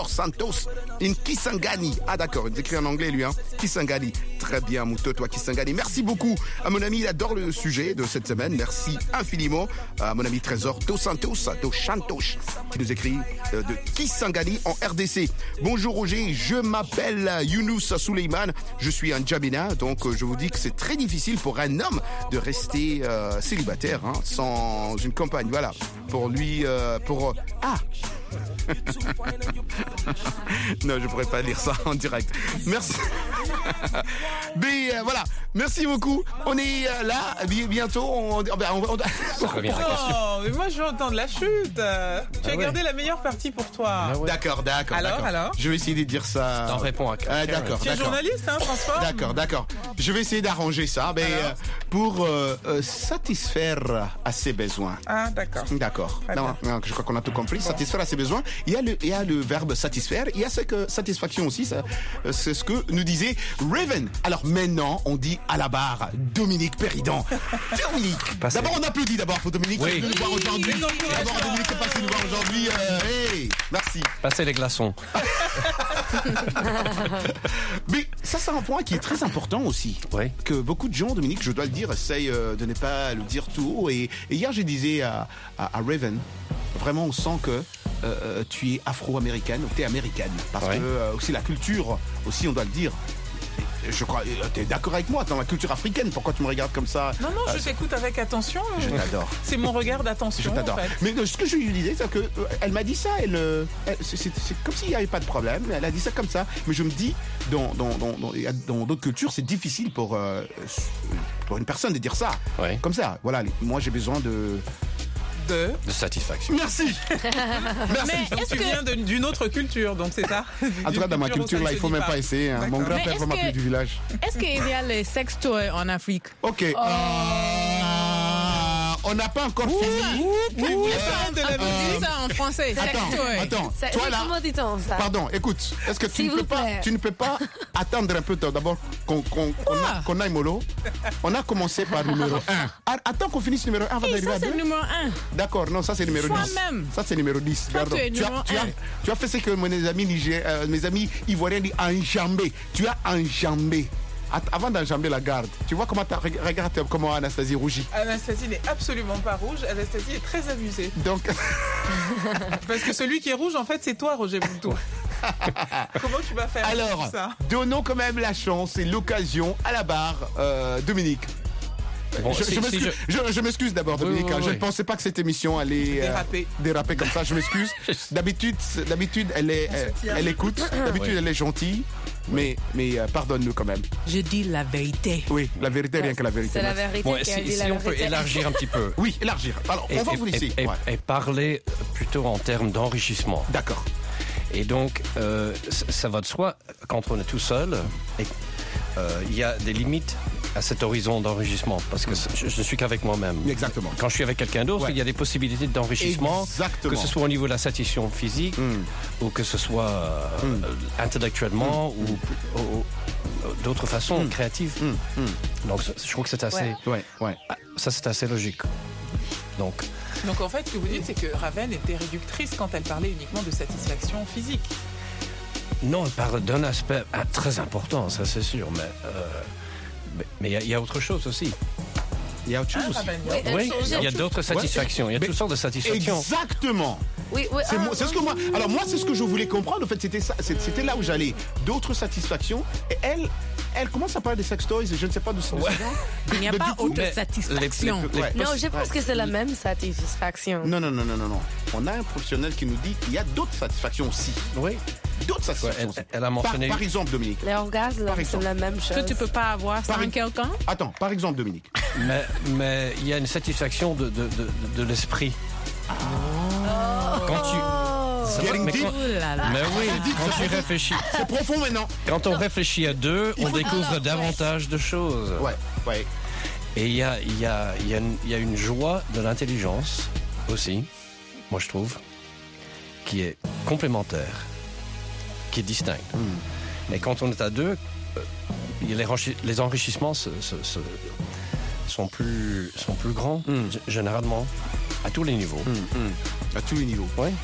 Speaker 7: Santos in Kisangani. Ah d'accord, il écrit en anglais lui, hein. Kisangani. Très bien, Mouto, toi Kisangani. Merci beaucoup à mon ami, il adore le sujet de cette semaine. Merci infiniment à mon ami Trésor Dos Santos, Dos Santos, qui nous écrit euh, de Kisangani en R D C. Bonjour Roger, je m'appelle Younous Suleiman, je suis un Djamena, donc euh, je vous dis que c'est très difficile pour un homme de rester euh, célibataire, hein, sans une compagne. Voilà, pour lui, euh, pour... Euh, ah non, je pourrais pas lire ça en direct. Merci. Mais euh, voilà, merci beaucoup. On est euh, là, bientôt. On, on, on, on...
Speaker 10: Oh, mais moi je veux entendre la chute. Tu as
Speaker 11: Ah ouais.
Speaker 10: gardé la meilleure partie pour toi.
Speaker 11: Ah ouais.
Speaker 7: D'accord, d'accord.
Speaker 10: Alors,
Speaker 7: d'accord.
Speaker 10: alors
Speaker 7: Je vais essayer de dire ça.
Speaker 11: T'en réponds à
Speaker 7: Ah, d'accord,
Speaker 10: Tu es
Speaker 7: d'accord.
Speaker 10: journaliste, hein, transforme.
Speaker 7: D'accord, d'accord. Je vais essayer d'arranger ça, mais euh, pour euh, euh, satisfaire à ses besoins.
Speaker 10: Ah, d'accord.
Speaker 7: D'accord.
Speaker 10: Très
Speaker 7: Non,
Speaker 10: bien.
Speaker 7: non, je crois qu'on a tout compris. Satisfaire à ses besoins. Il y a le, il y a le verbe satisfaire. Il y a ce que satisfaction aussi. Ça, euh, c'est ce que nous disait Raven. Alors maintenant, on dit à la barre Dominique Péridon. Dominique.
Speaker 11: Passez.
Speaker 7: D'abord, on applaudit d'abord pour Dominique
Speaker 11: Oui.
Speaker 7: qui est venu nous voir aujourd'hui.
Speaker 10: Oui, oui,
Speaker 7: D'abord, Dominique est passé nous voir aujourd'hui. Euh, hey, merci.
Speaker 11: Passez les glaçons.
Speaker 7: Mais ça, c'est un point qui est très important aussi.
Speaker 11: Oui.
Speaker 7: Que beaucoup de gens, Dominique, je dois le dire, essayent euh, de ne pas le dire tout haut. Et, et hier, je disais à, à, à Raven, vraiment, on sent que euh, tu es afro-américaine ou tu es américaine. Parce
Speaker 11: Ouais.
Speaker 7: que euh, aussi la culture, aussi, on doit le dire. Je crois, tu es d'accord avec moi dans la culture africaine. Pourquoi tu me regardes comme ça?
Speaker 10: Non, non,
Speaker 7: Euh,
Speaker 10: je t'écoute avec attention.
Speaker 7: Je t'adore.
Speaker 10: C'est mon regard d'attention.
Speaker 7: Je t'adore.
Speaker 10: En fait.
Speaker 7: Mais non, ce que je lui disais, c'est que euh, elle m'a dit ça. Elle, euh, elle- c'est, c'est- c'est comme s'il n'y avait pas de problème. Elle a dit ça comme ça. Mais je me dis, dans dans dans dans, dans d'autres cultures, c'est difficile pour euh, pour une personne de dire ça.
Speaker 11: Ouais.
Speaker 7: Comme ça. Voilà. Moi, j'ai besoin de.
Speaker 10: De...
Speaker 11: De satisfaction.
Speaker 7: Merci. Merci.
Speaker 10: Donc tu viens de- d'une autre culture, donc c'est ça.
Speaker 7: En tout cas, dans ma culture, là, il faut même pas essayer. Hein. Mon
Speaker 10: D'accord.
Speaker 7: grand-père
Speaker 13: Mais
Speaker 7: fait
Speaker 13: est-ce
Speaker 7: m'appeler
Speaker 13: que-
Speaker 7: du village.
Speaker 13: Est-ce qu'il y a les sextoys en Afrique?
Speaker 7: Ok. Euh, on n'a pas encore fini.
Speaker 13: Dis ça,
Speaker 10: de la
Speaker 13: dis ça en français.
Speaker 7: Attends,
Speaker 13: Sextoy.
Speaker 7: attends.
Speaker 12: Ça-
Speaker 7: Toi là.
Speaker 12: Comment dit-on ça?
Speaker 7: Pardon, écoute, est-ce que tu
Speaker 12: S'il
Speaker 7: ne, peux
Speaker 12: vous
Speaker 7: pas,
Speaker 12: plaît.
Speaker 7: tu ne peux pas attendre un peu toi, d'abord qu'on qu'on qu'on a- qu'on aille mollo? On a commencé par numéro un. Ah, attends qu'on finisse numéro un avant
Speaker 13: Hey,
Speaker 7: d'arriver
Speaker 13: ça,
Speaker 7: à
Speaker 13: c'est
Speaker 7: deux.
Speaker 13: le numéro un.
Speaker 7: D'accord, non, ça c'est numéro dix.
Speaker 13: Toi-même.
Speaker 7: Ça c'est numéro dix.
Speaker 13: Toi,
Speaker 7: Pardon.
Speaker 13: tu es
Speaker 7: Tu, as,
Speaker 13: numéro
Speaker 7: tu, as,
Speaker 13: un.
Speaker 7: tu as fait ce que mes amis, Niger, euh, mes amis ivoiriens disent enjambé. Tu as enjambé. At- Avant d'enjamber la garde, tu vois comment t'as, regarde comment Anastasie rougit.
Speaker 10: Anastasie n'est absolument pas rouge. Anastasie est très amusée.
Speaker 7: Donc,
Speaker 10: Parce que celui qui est rouge, en fait, c'est toi, Roger Boultou. Comment tu vas faire
Speaker 7: alors,
Speaker 10: tout ça?
Speaker 7: donnons quand même la chance et l'occasion à la barre, euh, Dominique.
Speaker 11: Bon,
Speaker 7: je,
Speaker 11: si-
Speaker 7: je
Speaker 11: si
Speaker 7: m'excuse, je- je m'excuse d'abord,
Speaker 11: Oui,
Speaker 7: Dominique.
Speaker 11: oui,
Speaker 7: hein. Je
Speaker 11: oui.
Speaker 7: ne pensais pas que cette émission allait euh,
Speaker 10: Déraper.
Speaker 7: déraper comme ça. Je m'excuse. D'habitude, d'habitude, elle est, elle,
Speaker 10: tient.
Speaker 7: elle écoute. D'habitude,
Speaker 11: Oui.
Speaker 7: elle est gentille. Mais, mais euh, pardonne-nous quand même.
Speaker 13: Je dis la vérité.
Speaker 7: Oui, la vérité, rien que la vérité.
Speaker 12: C'est la
Speaker 7: Merci.
Speaker 12: vérité
Speaker 11: Bon,
Speaker 12: qui a
Speaker 11: si,
Speaker 12: dit
Speaker 11: si
Speaker 12: la
Speaker 11: on peut
Speaker 12: vérité.
Speaker 11: élargir un petit peu.
Speaker 7: Oui, élargir. Alors,
Speaker 11: Et,
Speaker 7: on va
Speaker 11: et-
Speaker 7: vous laisser.
Speaker 11: et- et-
Speaker 7: Ouais.
Speaker 11: et parler plutôt en termes d'enrichissement.
Speaker 7: D'accord.
Speaker 11: Et donc, euh, c- ça va de soi, quand on est tout seul, et, euh, il y a des limites à cet horizon d'enrichissement, parce que je, je ne suis qu'avec moi-même.
Speaker 7: Exactement.
Speaker 11: Quand je suis avec quelqu'un d'autre,
Speaker 7: Ouais.
Speaker 11: il y a des possibilités d'enrichissement,
Speaker 7: Exactement.
Speaker 11: que ce soit au niveau de la satisfaction physique,
Speaker 7: Mm.
Speaker 11: ou que ce soit euh,
Speaker 7: Mm.
Speaker 11: euh, intellectuellement, ou, ou- ou- ou d'autres façons
Speaker 7: Mm.
Speaker 11: créatives.
Speaker 7: Mm, mm.
Speaker 11: Donc, ça, je trouve que c'est assez...
Speaker 12: Ouais.
Speaker 7: Ouais, ouais.
Speaker 11: Ah, ça, c'est assez logique. Donc,
Speaker 10: Donc en fait, ce que vous dites, c'est que Raven était réductrice quand elle parlait uniquement de satisfaction physique.
Speaker 11: non, elle parle d'un aspect ah, très important, ça c'est sûr, mais... euh, mais- mais il y a- il y, a autre chose aussi.
Speaker 7: Il y a autre chose
Speaker 10: Hein,
Speaker 7: aussi.
Speaker 10: Raven?
Speaker 12: Oui, elle
Speaker 11: Oui,
Speaker 12: changeait.
Speaker 11: il y a d'autres satisfactions, il y a
Speaker 7: Mais-
Speaker 11: toutes sortes de satisfactions.
Speaker 7: Exactement.
Speaker 12: Oui, oui,
Speaker 7: C'est,
Speaker 12: ah,
Speaker 7: moi- c'est ce que moi. Alors moi, c'est ce que je voulais comprendre. En fait, c'était ça. c'est- C'était là où j'allais. D'autres satisfactions. Et elle, elle commence à parler des sex toys. Et je ne sais pas d'où c'est.
Speaker 11: Ouais.
Speaker 13: Il n'y a
Speaker 7: Mais
Speaker 13: pas
Speaker 7: du coup-
Speaker 13: autre
Speaker 11: Mais
Speaker 13: satisfaction.
Speaker 11: les- les- les-
Speaker 12: Non, je pense
Speaker 7: Ouais.
Speaker 12: que c'est la même satisfaction.
Speaker 7: Non, non, non, non, non, non. On a un professionnel qui nous dit qu'il y a d'autres satisfactions aussi.
Speaker 11: Oui,
Speaker 7: D'autres
Speaker 11: ouais,
Speaker 7: satisfactions.
Speaker 11: elle,
Speaker 7: aussi.
Speaker 11: elle a
Speaker 7: par,
Speaker 11: mentionné...
Speaker 7: par exemple, Dominique.
Speaker 12: Les orgasmes,
Speaker 7: Par
Speaker 12: c'est
Speaker 7: exemple.
Speaker 12: la même chose.
Speaker 13: Que tu peux pas avoir sans
Speaker 7: Par-
Speaker 13: quelqu'un.
Speaker 7: Attends, par exemple, Dominique.
Speaker 11: Mais mais il y a une satisfaction de, de, de, de l'esprit. Quand tu... C'est vrai,
Speaker 7: Getting
Speaker 11: mais,
Speaker 7: deep.
Speaker 11: quand-
Speaker 13: Oh là là.
Speaker 11: mais oui, quand tu réfléchis...
Speaker 7: C'est profond maintenant.
Speaker 11: Quand on réfléchit à deux,
Speaker 7: Il
Speaker 11: on
Speaker 7: faut-
Speaker 11: découvre
Speaker 12: Alors, ouais.
Speaker 11: davantage de choses.
Speaker 7: Ouais, ouais.
Speaker 11: Et il y a, il y, a, il y, a une- il y a une joie de l'intelligence aussi, moi je trouve, qui est complémentaire, qui est distincte.
Speaker 7: Hmm.
Speaker 11: Et quand on est à deux, euh, il y a les, renchi- les enrichissements se- se- se- sont, plus, sont plus grands,
Speaker 7: Hmm.
Speaker 11: g- généralement, à tous les niveaux.
Speaker 7: Hum, hum. À tous les niveaux.
Speaker 11: Oui.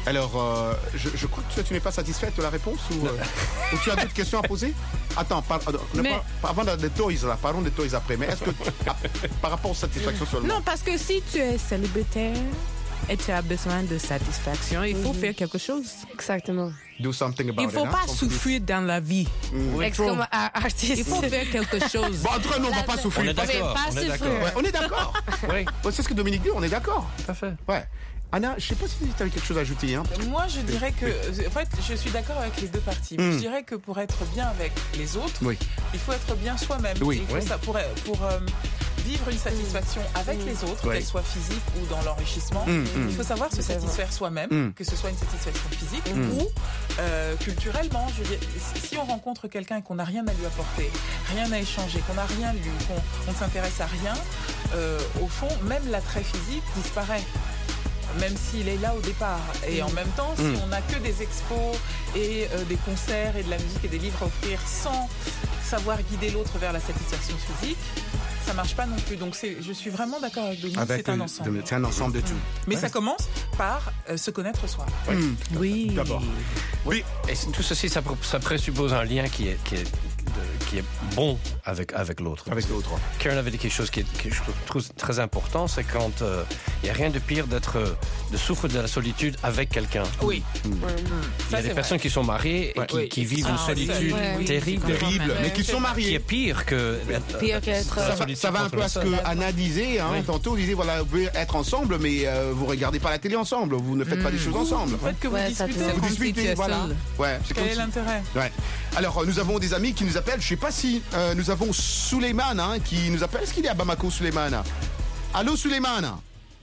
Speaker 7: Alors, euh, je, je crois que tu, tu n'es pas satisfaite de la réponse ou, euh, ou tu as d'autres questions à poser? Attends, par, ne
Speaker 13: Mais-
Speaker 7: pas- pas- avant des toys, là, parlons des toys après. Mais est-ce que, tu- ah, par rapport aux satisfactions seulement?
Speaker 13: Non, parce que si tu es célibataire et tu as besoin de satisfaction, il faut faire quelque chose.
Speaker 12: Exactement.
Speaker 7: Do something about
Speaker 13: Il ne
Speaker 7: it.
Speaker 13: faut
Speaker 7: hein,
Speaker 13: pas
Speaker 7: comme tu dis.
Speaker 13: souffrir dans la vie.
Speaker 7: Mm.
Speaker 12: Ex comme un artiste.
Speaker 13: Il faut faire quelque chose.
Speaker 7: Bon, en tout cas, nous, on ne va pas souffrir.
Speaker 11: On est d'accord.
Speaker 12: pas
Speaker 11: On est
Speaker 12: souffrir.
Speaker 11: d'accord.
Speaker 7: Ouais, on est d'accord.
Speaker 11: Oui,
Speaker 7: Ouais, c'est ce que Dominique dit, on est d'accord.
Speaker 11: tout à fait.
Speaker 7: Ouais. Anna, je sais pas si tu avais quelque chose à ajouter. Hein.
Speaker 10: Moi, je dirais que, en fait, je suis d'accord avec les deux parties.
Speaker 7: Mm.
Speaker 10: Je dirais que pour être bien avec les autres,
Speaker 7: Oui.
Speaker 10: il faut être bien soi-même.
Speaker 7: Oui.
Speaker 10: Il faut
Speaker 7: Oui.
Speaker 10: ça pour, pour euh, vivre une satisfaction avec les autres,
Speaker 7: Oui.
Speaker 10: qu'elle soit physique ou dans l'enrichissement.
Speaker 7: Mm, mm.
Speaker 10: Il faut savoir se satisfaire soi-même,
Speaker 7: Mm.
Speaker 10: que ce soit une satisfaction physique
Speaker 7: Mm.
Speaker 10: ou euh, culturellement. Je veux dire, si on rencontre quelqu'un et qu'on n'a rien à lui apporter, rien à échanger, qu'on n'a rien lu, qu'on on ne s'intéresse à rien, euh, au fond, même l'attrait physique disparaît. Même s'il est là au départ. Et en même temps, si
Speaker 7: Mm.
Speaker 10: on n'a que des expos et euh, des concerts et de la musique et des livres à offrir sans savoir guider l'autre vers la satisfaction physique, ça marche pas non plus. Donc c'est, je suis vraiment d'accord avec Dominique,
Speaker 7: Avec,
Speaker 10: c'est un
Speaker 7: euh,
Speaker 10: ensemble.
Speaker 7: C'est un ensemble de tout.
Speaker 10: Mais
Speaker 7: Ouais.
Speaker 10: ça commence par euh, se connaître soi.
Speaker 7: Mm.
Speaker 13: Oui.
Speaker 7: D'abord. Oui.
Speaker 11: Et tout ceci, ça, pr- ça présuppose un lien qui est, qui est, de- qui est bon avec, avec l'autre.
Speaker 7: Avec l'autre.
Speaker 11: Karen avait dit quelque chose qui est, que je trouve très important, c'est quand euh, il n'y a rien de pire d'être, euh, de souffrir de la solitude avec quelqu'un.
Speaker 10: Oui.
Speaker 11: Il y
Speaker 10: Ça,
Speaker 11: a des
Speaker 10: c'est
Speaker 11: personnes qui sont mariées et
Speaker 7: Ouais.
Speaker 11: qui,
Speaker 10: Oui.
Speaker 11: qui vivent
Speaker 10: Ah,
Speaker 11: une
Speaker 10: c'est-
Speaker 11: solitude
Speaker 10: ouais, oui,
Speaker 11: terrible.
Speaker 10: c'est
Speaker 7: Terrible,
Speaker 10: Ouais,
Speaker 7: mais qui
Speaker 10: c'est
Speaker 7: sont
Speaker 10: vrai.
Speaker 11: Qui est
Speaker 7: mariés.
Speaker 11: pire que
Speaker 12: Pire qu'être-
Speaker 11: la
Speaker 7: Ça,
Speaker 11: solitude
Speaker 7: ça va un
Speaker 11: contre
Speaker 7: peu
Speaker 11: la
Speaker 7: à ce
Speaker 11: seule.
Speaker 7: que Anna disait, hein,
Speaker 11: Oui.
Speaker 7: tantôt, il disait, voilà, vous pouvez être ensemble, mais euh, vous regardez pas la télé ensemble, vous ne faites pas des choses ensemble.
Speaker 10: Le fait que vous
Speaker 12: Ouais, ça
Speaker 10: discutez,
Speaker 12: te-
Speaker 7: Vous
Speaker 13: comme si tu
Speaker 7: disputez,
Speaker 13: es
Speaker 7: voilà.
Speaker 13: seul.
Speaker 7: Ouais, c'est comme
Speaker 10: quel est
Speaker 7: si-
Speaker 10: l'intérêt?
Speaker 7: Ouais. Alors, euh, nous avons des amis qui nous appellent. Je sais pas si euh, nous avons Suleiman hein, qui nous appelle. Est-ce qu'il est à Bamako, Suleiman? Allô, Suleiman?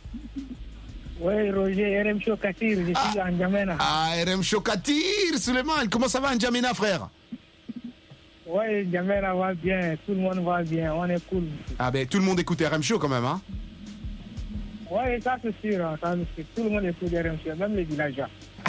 Speaker 19: Oui, Roger, R M Chokatir, je suis en Djamena.
Speaker 7: Ah, R M Chokatir, Suleiman. Comment ça va en Djamena, frère?
Speaker 19: Oui, Djamena va bien, tout le monde va bien, on est cool.
Speaker 7: Ah, ben, tout le monde écoute R M Show quand même, hein?
Speaker 19: Oui, ça c'est sûr, hein, ça, c'est sûr. Tout le monde écoute R M Show, même les villageois.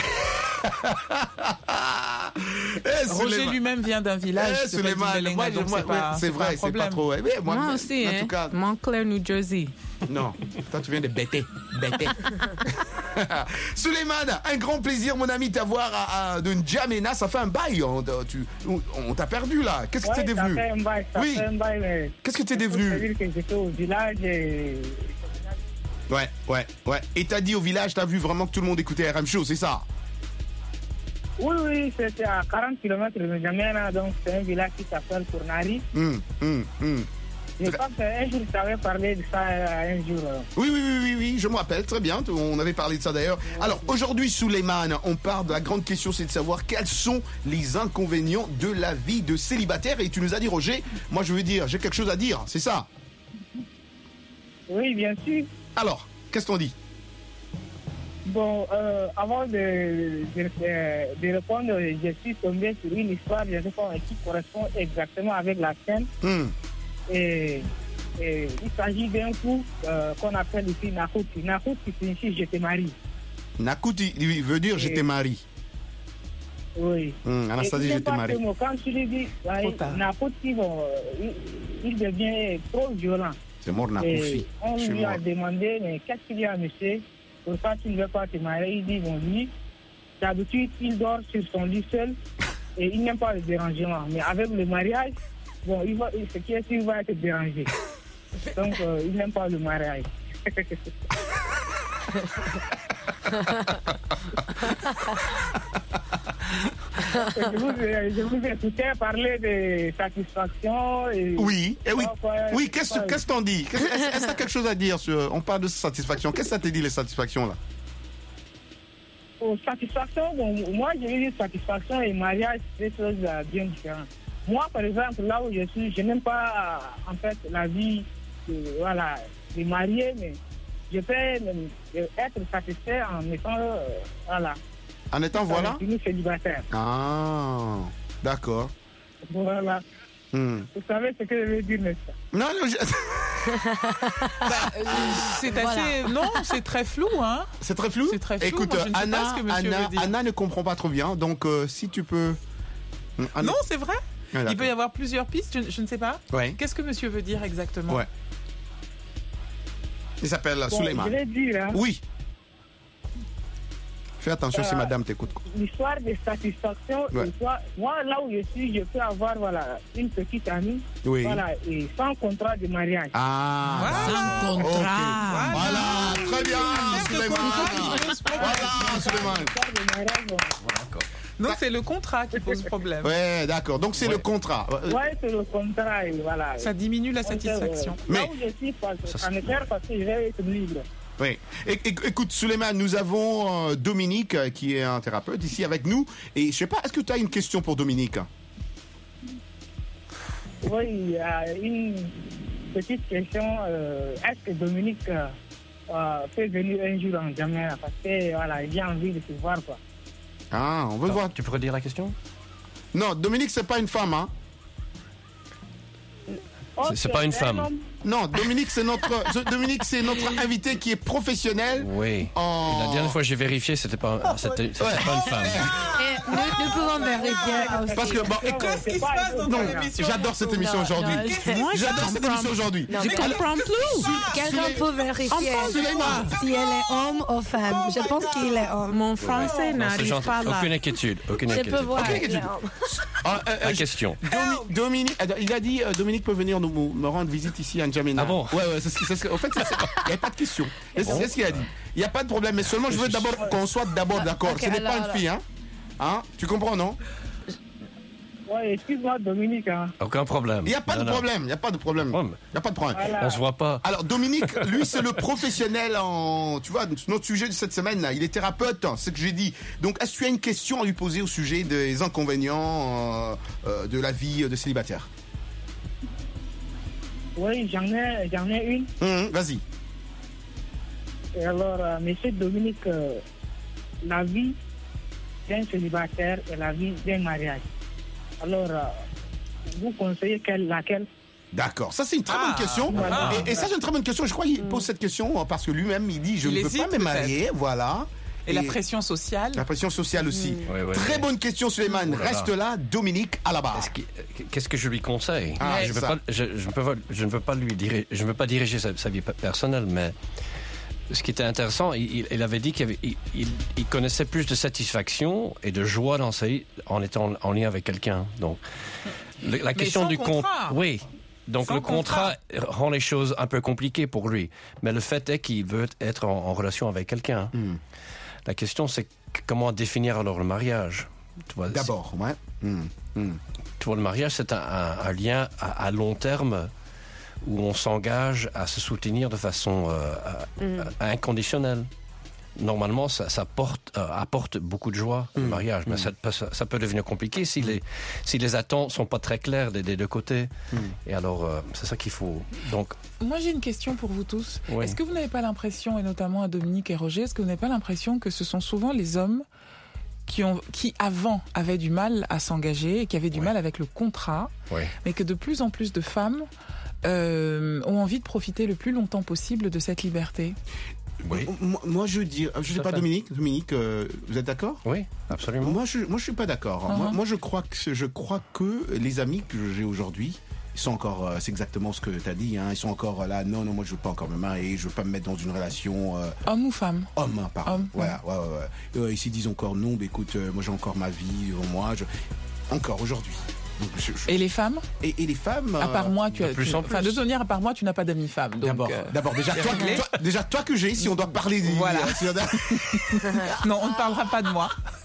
Speaker 7: Eh,
Speaker 10: Roger
Speaker 7: Suleiman.
Speaker 10: lui-même vient d'un village.
Speaker 7: Eh,
Speaker 10: qui s'appelle
Speaker 7: Suleiman,
Speaker 10: Djamena,
Speaker 7: moi, je-
Speaker 10: donc
Speaker 7: moi,
Speaker 10: c'est pas-
Speaker 7: ouais, c'est
Speaker 10: c'est pas un
Speaker 7: vrai, c'est pas
Speaker 10: problème.
Speaker 7: trop. ouais. Mais moi,
Speaker 13: Moi
Speaker 7: mais-
Speaker 13: aussi,
Speaker 7: en
Speaker 13: hein.
Speaker 7: tout cas,
Speaker 13: Montclair, New Jersey.
Speaker 7: non. Toi, tu viens de bêter. Bêter. Suleiman, un grand plaisir, mon ami, t'avoir à, à, de N'Djamena. Ça fait un bail. On, tu- on- on t'a perdu, là. Qu'est-ce que
Speaker 19: Ouais,
Speaker 7: t'es
Speaker 19: ça
Speaker 7: devenu?
Speaker 19: fait un bail, ça
Speaker 7: Oui.
Speaker 19: fait un bail, mais...
Speaker 7: Qu'est-ce que t'es
Speaker 19: Faut
Speaker 7: devenu?
Speaker 19: te dire que j'étais au village et...
Speaker 7: Ouais, ouais, ouais. Et t'as dit au village, t'as vu vraiment que tout le monde écoutait R M Show, c'est ça?
Speaker 19: Oui, oui, c'était à quarante kilomètres de N'Djamena, donc c'est un village qui s'appelle Tournari.
Speaker 7: Hum, hum, hum.
Speaker 19: Je pense qu'un jour, je t'avais parlé de ça euh, un jour. euh.
Speaker 7: Oui, oui, oui, oui, oui, je me rappelle très bien. On avait parlé de ça d'ailleurs. Alors aujourd'hui, Suleiman, on part de la grande question, c'est de savoir quels sont les inconvénients de la vie de célibataire. Et tu nous as dit, Roger, moi je veux dire, j'ai quelque chose à dire, c'est ça?
Speaker 19: Oui, bien sûr.
Speaker 7: Alors, qu'est-ce qu'on dit?
Speaker 19: Bon, euh, avant de, de, de- de répondre, je suis tombé sur une histoire, je sais pas, qui correspond exactement avec la scène.
Speaker 7: Hum,
Speaker 19: Et, et il s'agit d'un coup euh, qu'on appelle ici Nakuti. Nakuti signifie je te marie.
Speaker 7: Nakuti il veut dire, je t'ai marié.
Speaker 19: Oui.
Speaker 7: Hum, Anastasie,
Speaker 19: Et
Speaker 7: je
Speaker 19: tu sais
Speaker 7: t'ai
Speaker 19: pas
Speaker 7: marié.
Speaker 19: ce mot, quand tu lui dis, ouais, Nakuti, bon, euh, il, il devient trop violent.
Speaker 7: C'est mort, Nakufi.
Speaker 19: Et on
Speaker 7: Je suis
Speaker 19: lui a
Speaker 7: mort.
Speaker 19: demandé, mais qu'est-ce qu'il y a, monsieur? Pourquoi tu ne veux pas te marier? Il dit, bon, lui, d'habitude, il dort sur son lit seul et il n'aime pas le dérangement. Mais avec le mariage, bon, il va, ce qui est sûr, il va être dérangé. Donc, euh, il n'aime pas le mariage. je, vous, ai- je vous ai écouté parler de satisfaction. Et
Speaker 7: Oui, et oui,
Speaker 19: Parfois,
Speaker 7: oui. Qu'est-ce
Speaker 19: parfois,
Speaker 7: qu'est-ce qu'on dit? Qu'est-ce- Est-ce est-ce que tu as quelque chose à dire sur? On parle de satisfaction. Qu'est-ce que ça te dit les satisfactions là?
Speaker 19: Pour satisfaction, bon, moi, je veux dire satisfaction et mariage, c'est des choses euh, bien différentes. Moi, par exemple, là où je suis, je n'aime pas, euh, en fait, la vie de, voilà, de marié, mais je peux euh, être satisfait en étant, euh, voilà.
Speaker 7: En étant voilà?
Speaker 19: Fini célibataire.
Speaker 7: Ah, d'accord.
Speaker 19: Voilà.
Speaker 7: Hmm.
Speaker 19: Vous savez ce que je veux dire, n'est-ce pas?
Speaker 7: Non, non, je...
Speaker 10: C'est assez. Non, c'est très flou, hein.
Speaker 7: C'est très flou.
Speaker 10: C'est très flou.
Speaker 7: Écoute,
Speaker 10: Moi, je ne sais
Speaker 7: Anna,
Speaker 10: pas ce que monsieur
Speaker 7: Anna,
Speaker 10: veut dire.
Speaker 7: Anna ne comprend pas trop bien, donc euh, si tu peux. Hmm, Anna-
Speaker 10: Non, c'est vrai.
Speaker 7: Ah,
Speaker 10: Il
Speaker 7: d'accord.
Speaker 10: peut y avoir plusieurs pistes, je, je ne sais pas.
Speaker 7: Ouais.
Speaker 10: Qu'est-ce que monsieur veut dire exactement?
Speaker 7: Ouais. Il s'appelle
Speaker 19: Bon,
Speaker 7: Suleiman.
Speaker 19: je vais dire, hein.
Speaker 7: Oui. Fais attention si
Speaker 19: Euh,
Speaker 7: madame t'écoute.
Speaker 19: L'histoire de satisfaction,
Speaker 7: Ouais.
Speaker 19: des fois, moi, là où je suis, je peux avoir voilà, une petite amie
Speaker 7: Oui.
Speaker 19: voilà, et sans contrat de mariage.
Speaker 7: Ah,
Speaker 13: Sans
Speaker 7: d'accord.
Speaker 13: contrat.
Speaker 7: Ok. Voilà, très bien, Suleiman. Voilà, Suleiman.
Speaker 10: Donc c'est le contrat qui pose problème.
Speaker 7: Ouais, d'accord. Donc c'est le contrat.
Speaker 19: Ouais, c'est le contrat, et voilà.
Speaker 10: Ça diminue la
Speaker 19: Donc,
Speaker 10: satisfaction.
Speaker 19: euh, Là où je suis, parce, en effet, parce que je vais être libre.
Speaker 7: Oui. É- é- écoute, Suleiman, nous avons euh, Dominique euh, qui est un thérapeute ici avec nous. Et je sais pas, est-ce que tu as une question pour Dominique?
Speaker 19: Oui, il y a une petite question. euh, Est-ce que Dominique euh, euh, peut venir un jour en Jamaica? Parce que voilà, il a envie de se voir, quoi.
Speaker 7: Ah, on veut le voir.
Speaker 11: Tu peux redire la question?
Speaker 7: Non, Dominique, c'est pas une femme, hein?
Speaker 11: C'est- c'est pas une femme.
Speaker 7: Non, Dominique, c'est notre, Dominique, c'est notre invité qui est professionnel.
Speaker 11: Oui.
Speaker 7: En...
Speaker 11: Et la dernière fois que j'ai vérifié, c'était pas, c'était, c'était
Speaker 7: Ouais.
Speaker 11: pas une femme.
Speaker 20: Nous, nous pouvons vérifier aussi.
Speaker 7: Parce que bon, écoute,
Speaker 10: Qu'est-ce qui se passe dans
Speaker 7: non,
Speaker 10: ton émission?
Speaker 7: j'adore cette émission
Speaker 20: Non,
Speaker 7: aujourd'hui.
Speaker 20: non, c'est- moi, je
Speaker 7: J'adore cette
Speaker 20: comprends.
Speaker 7: émission aujourd'hui.
Speaker 20: Non, je comprends plus.
Speaker 12: Quelqu'un peut vérifier si elle est homme ou femme. Je pense qu'il est homme.
Speaker 13: Mon français
Speaker 11: Non, c'est
Speaker 13: n'arrive
Speaker 11: gentil.
Speaker 13: pas là.
Speaker 11: Aucune inquiétude. Aucune
Speaker 12: Je
Speaker 11: inquiétude.
Speaker 12: peux voir.
Speaker 7: Aucune inquiétude. Ah, euh,
Speaker 11: La
Speaker 7: euh,
Speaker 11: question.
Speaker 7: Domi- Dominique, attends, il a dit euh, Dominique peut venir nous, me rendre visite ici à N'Djamena.
Speaker 11: Ah bon?
Speaker 7: Ouais, ouais, c'est ce qui- c'est ce que- en fait, c'est- c'est- il n'y a pas de question. C'est
Speaker 11: bon?
Speaker 7: c'est ce qu'il a dit. Il n'y a pas de problème, mais seulement je veux d'abord qu'on soit d'abord d'accord.
Speaker 12: Ok,
Speaker 7: Ce n'est
Speaker 12: alors,
Speaker 7: pas une
Speaker 12: alors.
Speaker 7: fille, hein? Hein? Tu comprends, non?
Speaker 19: Ouais, excuse-moi, Dominique. Hein.
Speaker 11: Aucun problème.
Speaker 7: Il n'y a pas
Speaker 11: Non,
Speaker 7: de
Speaker 11: non.
Speaker 7: problème. Il n'y a pas de problème. Il
Speaker 11: Problème.
Speaker 7: n'y a pas de problème.
Speaker 19: Voilà.
Speaker 11: On se voit pas.
Speaker 7: Alors Dominique, lui c'est le professionnel en, tu vois, notre sujet de cette semaine là, il est thérapeute, hein, c'est ce que j'ai dit. Donc est-ce que tu as une question à lui poser au sujet des inconvénients euh, euh, de la vie de célibataire?
Speaker 19: Oui, j'en ai, j'en ai une.
Speaker 7: Hum, vas-y.
Speaker 19: Et alors, euh, monsieur Dominique, euh, la vie d'un célibataire et la vie d'un mariage. Alors, euh, vous conseillez quelle, laquelle?
Speaker 7: D'accord, ça c'est une très
Speaker 10: Ah,
Speaker 7: bonne question.
Speaker 10: voilà.
Speaker 7: Et, et ça c'est une très bonne question. Je crois qu'il pose cette question euh, parce que lui-même il dit je
Speaker 10: Il
Speaker 7: ne veux
Speaker 10: hésite,
Speaker 7: pas me marier, voilà.
Speaker 10: Et la pression sociale.
Speaker 7: La pression sociale aussi.
Speaker 11: Ouais, ouais,
Speaker 7: Très
Speaker 11: ouais.
Speaker 7: bonne question, Suleiman.
Speaker 11: Oh là là.
Speaker 7: Reste là, Dominique à la barre.
Speaker 11: Est-ce que- Qu'est-ce que je lui conseille?
Speaker 7: Ah,
Speaker 11: je, veux
Speaker 7: ça.
Speaker 11: pas, je, je ne peux pas, je ne veux pas lui diriger, je ne veux pas diriger sa, sa vie personnelle, mais ce qui était intéressant, il, il avait dit qu'il avait- il, il- il connaissait plus de satisfaction et de joie dans sa vie en étant en lien avec quelqu'un. Donc, le- la question
Speaker 10: sans
Speaker 11: du
Speaker 10: contrat.
Speaker 11: contrat, oui. Donc
Speaker 10: Sans
Speaker 11: le contrat, rend les choses un peu compliquées pour lui. Mais le fait est qu'il veut être en, en relation avec quelqu'un.
Speaker 7: Hmm.
Speaker 11: La question, c'est que- comment définir alors le mariage. Tu vois,
Speaker 7: D'abord, ouais. Hum, hum.
Speaker 11: tu vois, le mariage, c'est un, un- un lien à, à long terme où on s'engage à se soutenir de façon euh, à- à- inconditionnelle. Normalement, ça, ça porte, euh, apporte beaucoup de joie, le mariage, mais ça, ça- ça peut devenir compliqué si les, si les attentes sont pas très claires des, des deux côtés. Et alors, euh, c'est ça qu'il faut. Donc,
Speaker 10: Moi, j'ai une question pour vous tous.
Speaker 11: Oui.
Speaker 10: Est-ce que vous n'avez pas l'impression, et notamment à Dominique et Roger, est-ce que vous n'avez pas l'impression que ce sont souvent les hommes qui, ont, qui avant, avaient du mal à s'engager et qui avaient du mal avec le contrat,
Speaker 11: ouais.
Speaker 10: mais que de plus en plus de femmes euh, ont envie de profiter le plus longtemps possible de cette liberté?
Speaker 11: Oui.
Speaker 7: Moi, moi, je dis, je sais
Speaker 11: Tout à
Speaker 7: pas,
Speaker 11: fait.
Speaker 7: Dominique, Dominique, euh, vous êtes d'accord?
Speaker 11: Oui, absolument.
Speaker 7: Moi, je, moi, je suis pas d'accord.
Speaker 10: Uh-huh.
Speaker 7: Moi, moi, je crois que, je crois que les amis que j'ai aujourd'hui, ils sont encore, euh, c'est exactement ce que tu as dit, hein, ils sont encore là. Non, non, moi, je veux pas encore me marier, je veux pas me mettre dans une relation. Euh,
Speaker 10: Homme ou femme?
Speaker 7: Homme, hein, pardon.
Speaker 10: Homme,
Speaker 7: voilà, ouais, ouais, ouais. Euh, ils se disent encore non, mais écoute, euh, moi, j'ai encore ma vie devant moi. Je... Encore aujourd'hui. Donc, je- je-
Speaker 10: Et les femmes?
Speaker 7: Et, et les femmes.
Speaker 10: À part
Speaker 7: euh,
Speaker 10: moi, tu as.
Speaker 11: de plus
Speaker 10: tu-
Speaker 11: en
Speaker 10: Enfin,
Speaker 11: plus.
Speaker 10: de toute manière, à part moi, tu n'as pas d'amis femmes. donc,
Speaker 7: D'abord,
Speaker 10: euh,
Speaker 7: d'abord, déjà toi,
Speaker 10: réglé.
Speaker 7: toi- déjà toi que j'ai, si on doit parler. des-
Speaker 10: Voilà.
Speaker 7: si on doit-
Speaker 10: Non, on ne parlera pas de moi.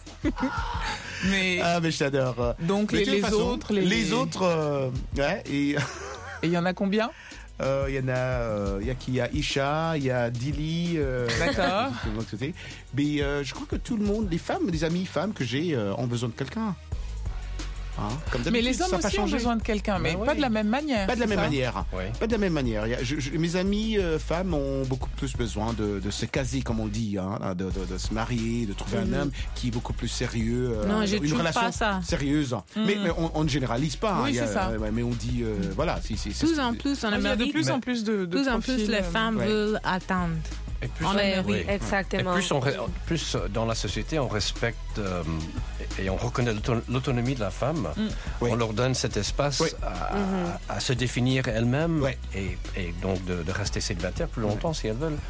Speaker 10: Mais
Speaker 7: Ah, mais je t'adore.
Speaker 10: donc
Speaker 7: Mais
Speaker 10: les,
Speaker 7: de toute
Speaker 10: les
Speaker 7: façon,
Speaker 10: autres, les,
Speaker 7: les autres, euh, ouais, et
Speaker 10: Et il y en a combien?
Speaker 7: euh, il y en a, euh, il y a qui, il y a Isha, il y a Dili. euh,
Speaker 10: D'accord.
Speaker 7: c'est moi que c'est. Mais euh, je crois que tout le monde, les femmes, les amis femmes que j'ai, euh, ont besoin de quelqu'un. Hein, comme
Speaker 10: Mais
Speaker 7: d'habitude,
Speaker 10: les
Speaker 7: ça
Speaker 10: hommes
Speaker 7: a pas
Speaker 10: aussi ont
Speaker 7: changé.
Speaker 10: besoin de quelqu'un, mais
Speaker 11: Ben
Speaker 10: pas
Speaker 11: oui.
Speaker 10: de la même manière.
Speaker 7: Pas de la
Speaker 10: c'est
Speaker 7: même
Speaker 10: ça?
Speaker 7: manière.
Speaker 11: Ouais.
Speaker 7: Pas de la même manière. Il y a- je- je- mes amies euh, femmes ont beaucoup plus besoin de, de se caser, comme on dit, hein, de, de- de se marier, de trouver un homme qui est beaucoup plus sérieux. euh,
Speaker 20: Non, je
Speaker 7: une
Speaker 20: trouve
Speaker 7: relation
Speaker 20: pas ça.
Speaker 7: sérieuse. Mais, mais on, on ne généralise pas. hein.
Speaker 10: Oui,
Speaker 7: Il y a-
Speaker 10: c'est ça.
Speaker 7: euh, mais on dit, euh, voilà. c'est- c'est- c'est-
Speaker 20: Plus en plus en
Speaker 10: Il y a de
Speaker 20: Amérique,
Speaker 10: plus en plus de, de
Speaker 20: plus en plus
Speaker 10: profils,
Speaker 20: les
Speaker 10: euh,
Speaker 20: femmes
Speaker 7: ouais.
Speaker 20: veulent attendre.
Speaker 11: Et plus,
Speaker 20: En Amérique.
Speaker 12: Oui,
Speaker 11: Et
Speaker 12: exactement.
Speaker 11: plus, on, re- plus euh, dans la société, on respecte euh, et et on reconnaît l'auto- l'autonomie de la femme.
Speaker 10: Mm.
Speaker 7: Oui.
Speaker 11: On leur donne cet espace
Speaker 7: Oui.
Speaker 11: à,
Speaker 12: Mm-hmm.
Speaker 11: à se définir elles-mêmes
Speaker 7: Ouais.
Speaker 11: et, et donc de, de rester célibataires plus longtemps si elles veulent.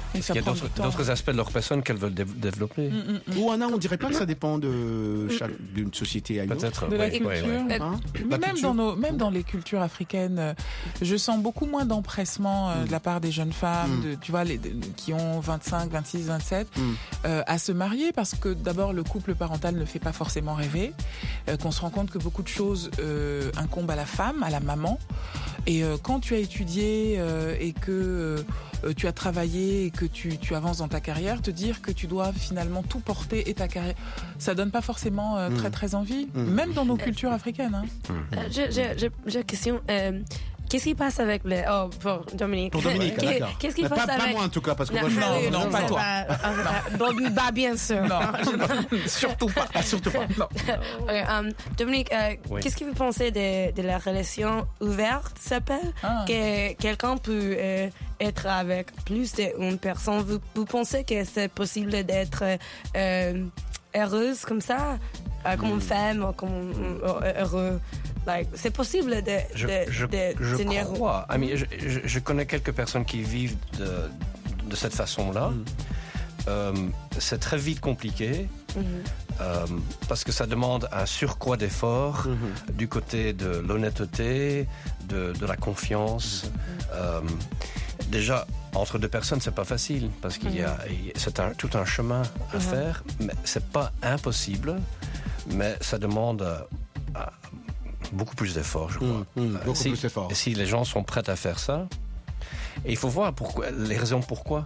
Speaker 10: Et ça
Speaker 11: Il y a
Speaker 10: prend
Speaker 11: d'autres,
Speaker 10: du temps.
Speaker 11: d'autres aspects de leur personne qu'elles veulent dé- développer.
Speaker 10: Mm, mm,
Speaker 7: Ou Anna, on dirait pas que ça dépend de chaque, d'une société à une autre.
Speaker 11: Peut-être.
Speaker 10: De la
Speaker 11: ouais,
Speaker 10: culture.
Speaker 11: ouais, ouais.
Speaker 7: Hein
Speaker 10: Mais
Speaker 7: La
Speaker 10: même
Speaker 7: culture.
Speaker 10: dans, nos, même dans les cultures africaines, euh, je sens beaucoup moins d'empressement euh, de la part des jeunes femmes,
Speaker 7: Mm.
Speaker 10: de, tu vois, les, de- qui ont vingt-cinq, vingt-six, vingt-sept,
Speaker 7: Mm.
Speaker 10: euh, à se marier parce que d'abord le couple parental ne fait pas forcément rêver, euh, qu'on se rend compte que beaucoup de choses euh, incombent à la femme, à la maman. Et euh, quand tu as étudié euh, et que euh, tu as travaillé et que tu, tu avances dans ta carrière, te dire que tu dois finalement tout porter et ta carrière, ça donne pas forcément euh, très très envie,
Speaker 7: Mm.
Speaker 10: même dans nos cultures africaines. Hein.
Speaker 12: Euh, j'ai- J'ai j'ai- j'ai une question. Euh, Qu'est-ce qui passe avec les... Oh, pour Dominique.
Speaker 7: Pour Dominique,
Speaker 12: Qu'est-
Speaker 7: d'accord.
Speaker 12: Qu'est-ce qui
Speaker 7: Mais
Speaker 12: passe
Speaker 7: pas, pas
Speaker 12: avec...
Speaker 7: moi en tout cas, parce que
Speaker 12: Non,
Speaker 7: moi je
Speaker 10: non,
Speaker 7: je-
Speaker 10: non,
Speaker 7: je-
Speaker 10: pas
Speaker 7: je-
Speaker 10: toi.
Speaker 12: Euh, Bon, bah, bien sûr.
Speaker 10: Non, surtout pas.
Speaker 7: Ah, surtout pas. Non.
Speaker 12: Ok, um, Dominique, euh,
Speaker 11: Oui.
Speaker 12: qu'est-ce que vous pensez de, de la relation ouverte, s'appelle
Speaker 10: Ah.
Speaker 12: que quelqu'un peut euh, être avec plus d'une personne. Vous, vous pensez que c'est possible d'être euh, heureuse comme ça, euh, comme une femme, comme euh, heureux? Like, c'est possible de,
Speaker 11: Je,
Speaker 12: de,
Speaker 11: je,
Speaker 12: de
Speaker 11: je
Speaker 12: tenir.
Speaker 11: crois. I mean, je, je, je connais quelques personnes qui vivent de, de cette façon-là. Euh, c'est très vite compliqué.
Speaker 12: Mhm.
Speaker 11: Euh, parce que ça demande un surcroît d'efforts du côté de l'honnêteté, de, de la confiance. Euh, déjà, entre deux personnes, c'est pas facile parce qu'il y a, c'est un, tout un chemin à
Speaker 12: Mhm.
Speaker 11: faire. Mais c'est pas impossible, mais ça demande euh, euh, beaucoup plus d'efforts, je crois.
Speaker 7: Mm, mm,
Speaker 11: Euh,
Speaker 7: beaucoup
Speaker 11: si,
Speaker 7: plus d'efforts.
Speaker 11: Si les gens sont prêts à faire ça, et il faut voir pourquoi, les raisons pourquoi.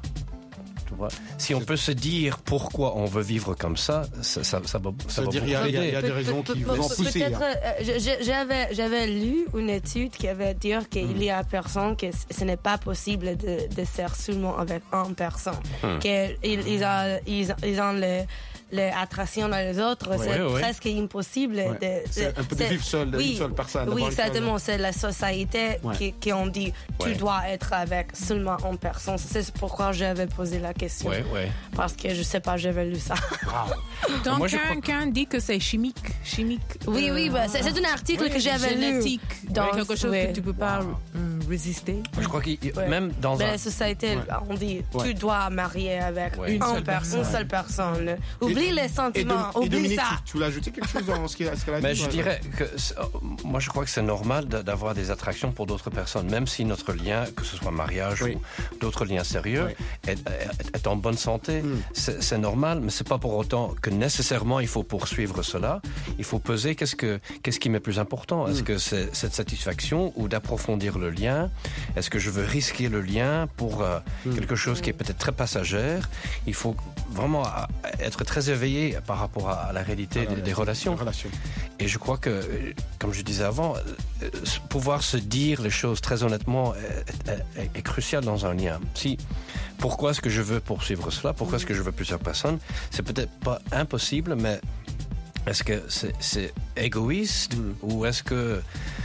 Speaker 11: Tu vois. Si on peut se dire pourquoi on veut vivre comme ça, ça, ça, ça va, ça va
Speaker 7: C'est-à-dire, il y a-
Speaker 11: beaucoup
Speaker 7: il y a- il y
Speaker 11: aider.
Speaker 7: a des raisons qui vous en poussent.
Speaker 12: Peut-être, euh, je- je- j'avais, j'avais lu une étude qui avait dit qu'il
Speaker 7: Mm.
Speaker 12: y a personne que c- ce n'est pas possible de, de faire seulement avec une personne.
Speaker 11: Mm.
Speaker 12: Que ils, ils ont, ils, ils ont le, l'attraction dans les autres,
Speaker 7: Ouais,
Speaker 12: c'est
Speaker 7: ouais, ouais.
Speaker 12: presque impossible.
Speaker 7: Ouais.
Speaker 12: De,
Speaker 7: C'est un peu de vivre seul,
Speaker 12: oui,
Speaker 7: une seule personne, d'avoir
Speaker 12: Oui,
Speaker 7: une seule-
Speaker 12: exactement. C'est la société
Speaker 7: Ouais.
Speaker 12: qui, qui ont dit tu
Speaker 11: Ouais.
Speaker 12: dois être avec seulement une personne. C'est pourquoi j'avais posé la question.
Speaker 11: Ouais, ouais.
Speaker 12: Parce que je sais pas, j'avais lu ça.
Speaker 13: Donc,
Speaker 11: Moi, je
Speaker 13: quelqu'un dit que c'est chimique. chimique
Speaker 12: Oui,
Speaker 13: euh,
Speaker 12: oui, bah, c'est c'est un article
Speaker 13: oui,
Speaker 12: que j'avais lu.
Speaker 13: génétique,
Speaker 12: dans-
Speaker 13: quelque chose
Speaker 12: ouais.
Speaker 13: que tu peux pas hum, résister.
Speaker 11: Je crois que
Speaker 12: Ouais.
Speaker 11: même dans
Speaker 12: Mais
Speaker 11: un...
Speaker 12: la société,
Speaker 7: Ouais.
Speaker 12: on dit,
Speaker 7: Ouais.
Speaker 12: tu dois marier avec
Speaker 11: Ouais.
Speaker 12: une,
Speaker 10: Une seule
Speaker 12: per-
Speaker 10: personne.
Speaker 12: une seule personne. Oublie
Speaker 7: Et-
Speaker 12: les
Speaker 7: Et,
Speaker 12: sentiments,
Speaker 7: Dom- et
Speaker 12: oublie
Speaker 7: Dominique,
Speaker 12: ça.
Speaker 7: tu, tu voulais ajouter quelque chose dans ce qu'elle ce qu'elle a dit
Speaker 11: Mais je
Speaker 7: ouais.
Speaker 11: dirais que c'est- euh, moi je crois que c'est normal de- d'avoir des attractions pour d'autres personnes, même si notre lien, que ce soit mariage
Speaker 7: Oui.
Speaker 11: ou d'autres liens sérieux,
Speaker 7: Oui.
Speaker 11: est, est- est en bonne santé.
Speaker 7: Mm.
Speaker 11: C'est c'est normal, mais c'est pas pour autant que nécessairement il faut poursuivre cela. Il faut peser qu'est-ce que qu'est-ce qui m'est plus important. Est-ce
Speaker 7: Mm.
Speaker 11: que c'est cette satisfaction ou d'approfondir le lien? Est-ce que je veux risquer le lien pour euh,
Speaker 7: Mm.
Speaker 11: quelque chose qui est peut-être très passagère? Il faut vraiment euh, être très éveillé par rapport à, à la réalité des, des relations.
Speaker 7: Des relations.
Speaker 11: Et je crois que, euh, comme je disais avant, euh, s- pouvoir se dire les choses très honnêtement est, est- est- est crucial dans un lien. Si, pourquoi est-ce que je veux poursuivre cela? Pourquoi est-ce que je veux plusieurs personnes? C'est peut-être pas impossible, mais est-ce que c'est c'est égoïste ou est-ce que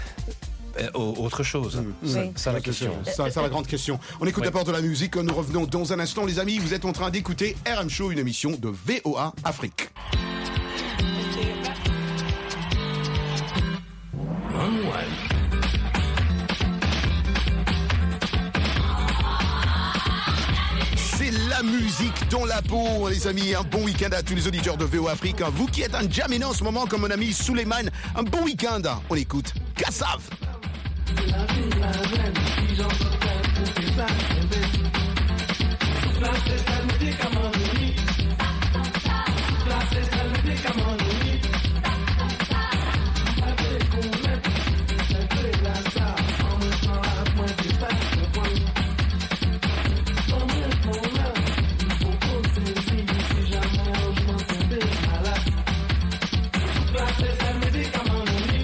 Speaker 11: euh, autre chose? C'est
Speaker 12: Oui.
Speaker 11: ça la question.
Speaker 7: Ça, c'est la grande question. On écoute
Speaker 11: Oui.
Speaker 7: d'abord de la musique. Nous revenons dans un instant, les amis. Vous êtes en train d'écouter R M Show, une émission de V O A Afrique. C'est la musique dans la peau, les amis. Un bon week-end à tous les auditeurs de V O A Afrique. Vous qui êtes un jamina en ce moment, comme mon ami Suleiman, un bon week-end. On écoute Kassav.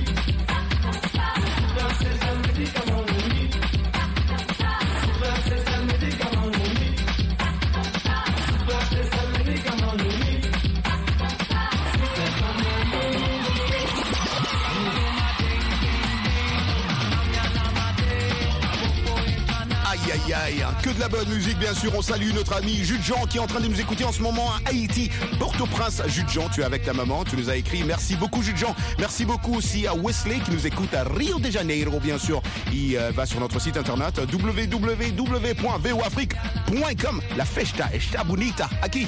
Speaker 18: Places
Speaker 7: Que de la bonne musique, bien sûr. On salue notre ami Jude Jean qui est en train de nous écouter en ce moment à Haïti, Port-au-Prince. Jude Jean, tu es avec ta maman, tu nous as écrit. Merci beaucoup, Jude Jean. Merci beaucoup aussi à Wesley qui nous écoute à Rio de Janeiro, bien sûr. Il euh, va sur notre site internet w w w point v o afrique point com. La festa está bonita. Aquí.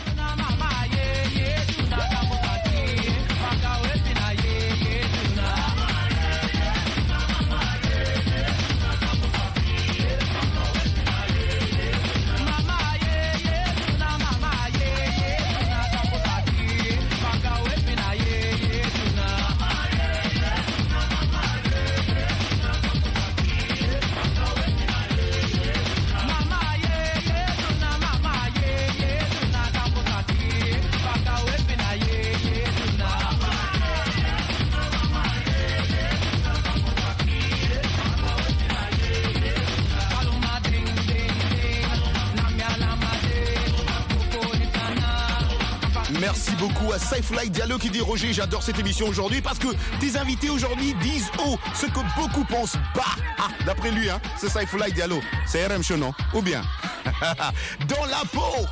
Speaker 7: Merci beaucoup à Saifullah Diallo qui dit Roger, j'adore cette émission aujourd'hui parce que tes invités aujourd'hui disent haut ce que beaucoup pensent bas. Ah, d'après lui, hein, c'est Saifullah Diallo. C'est R M Show, non? Ou bien dans la peau.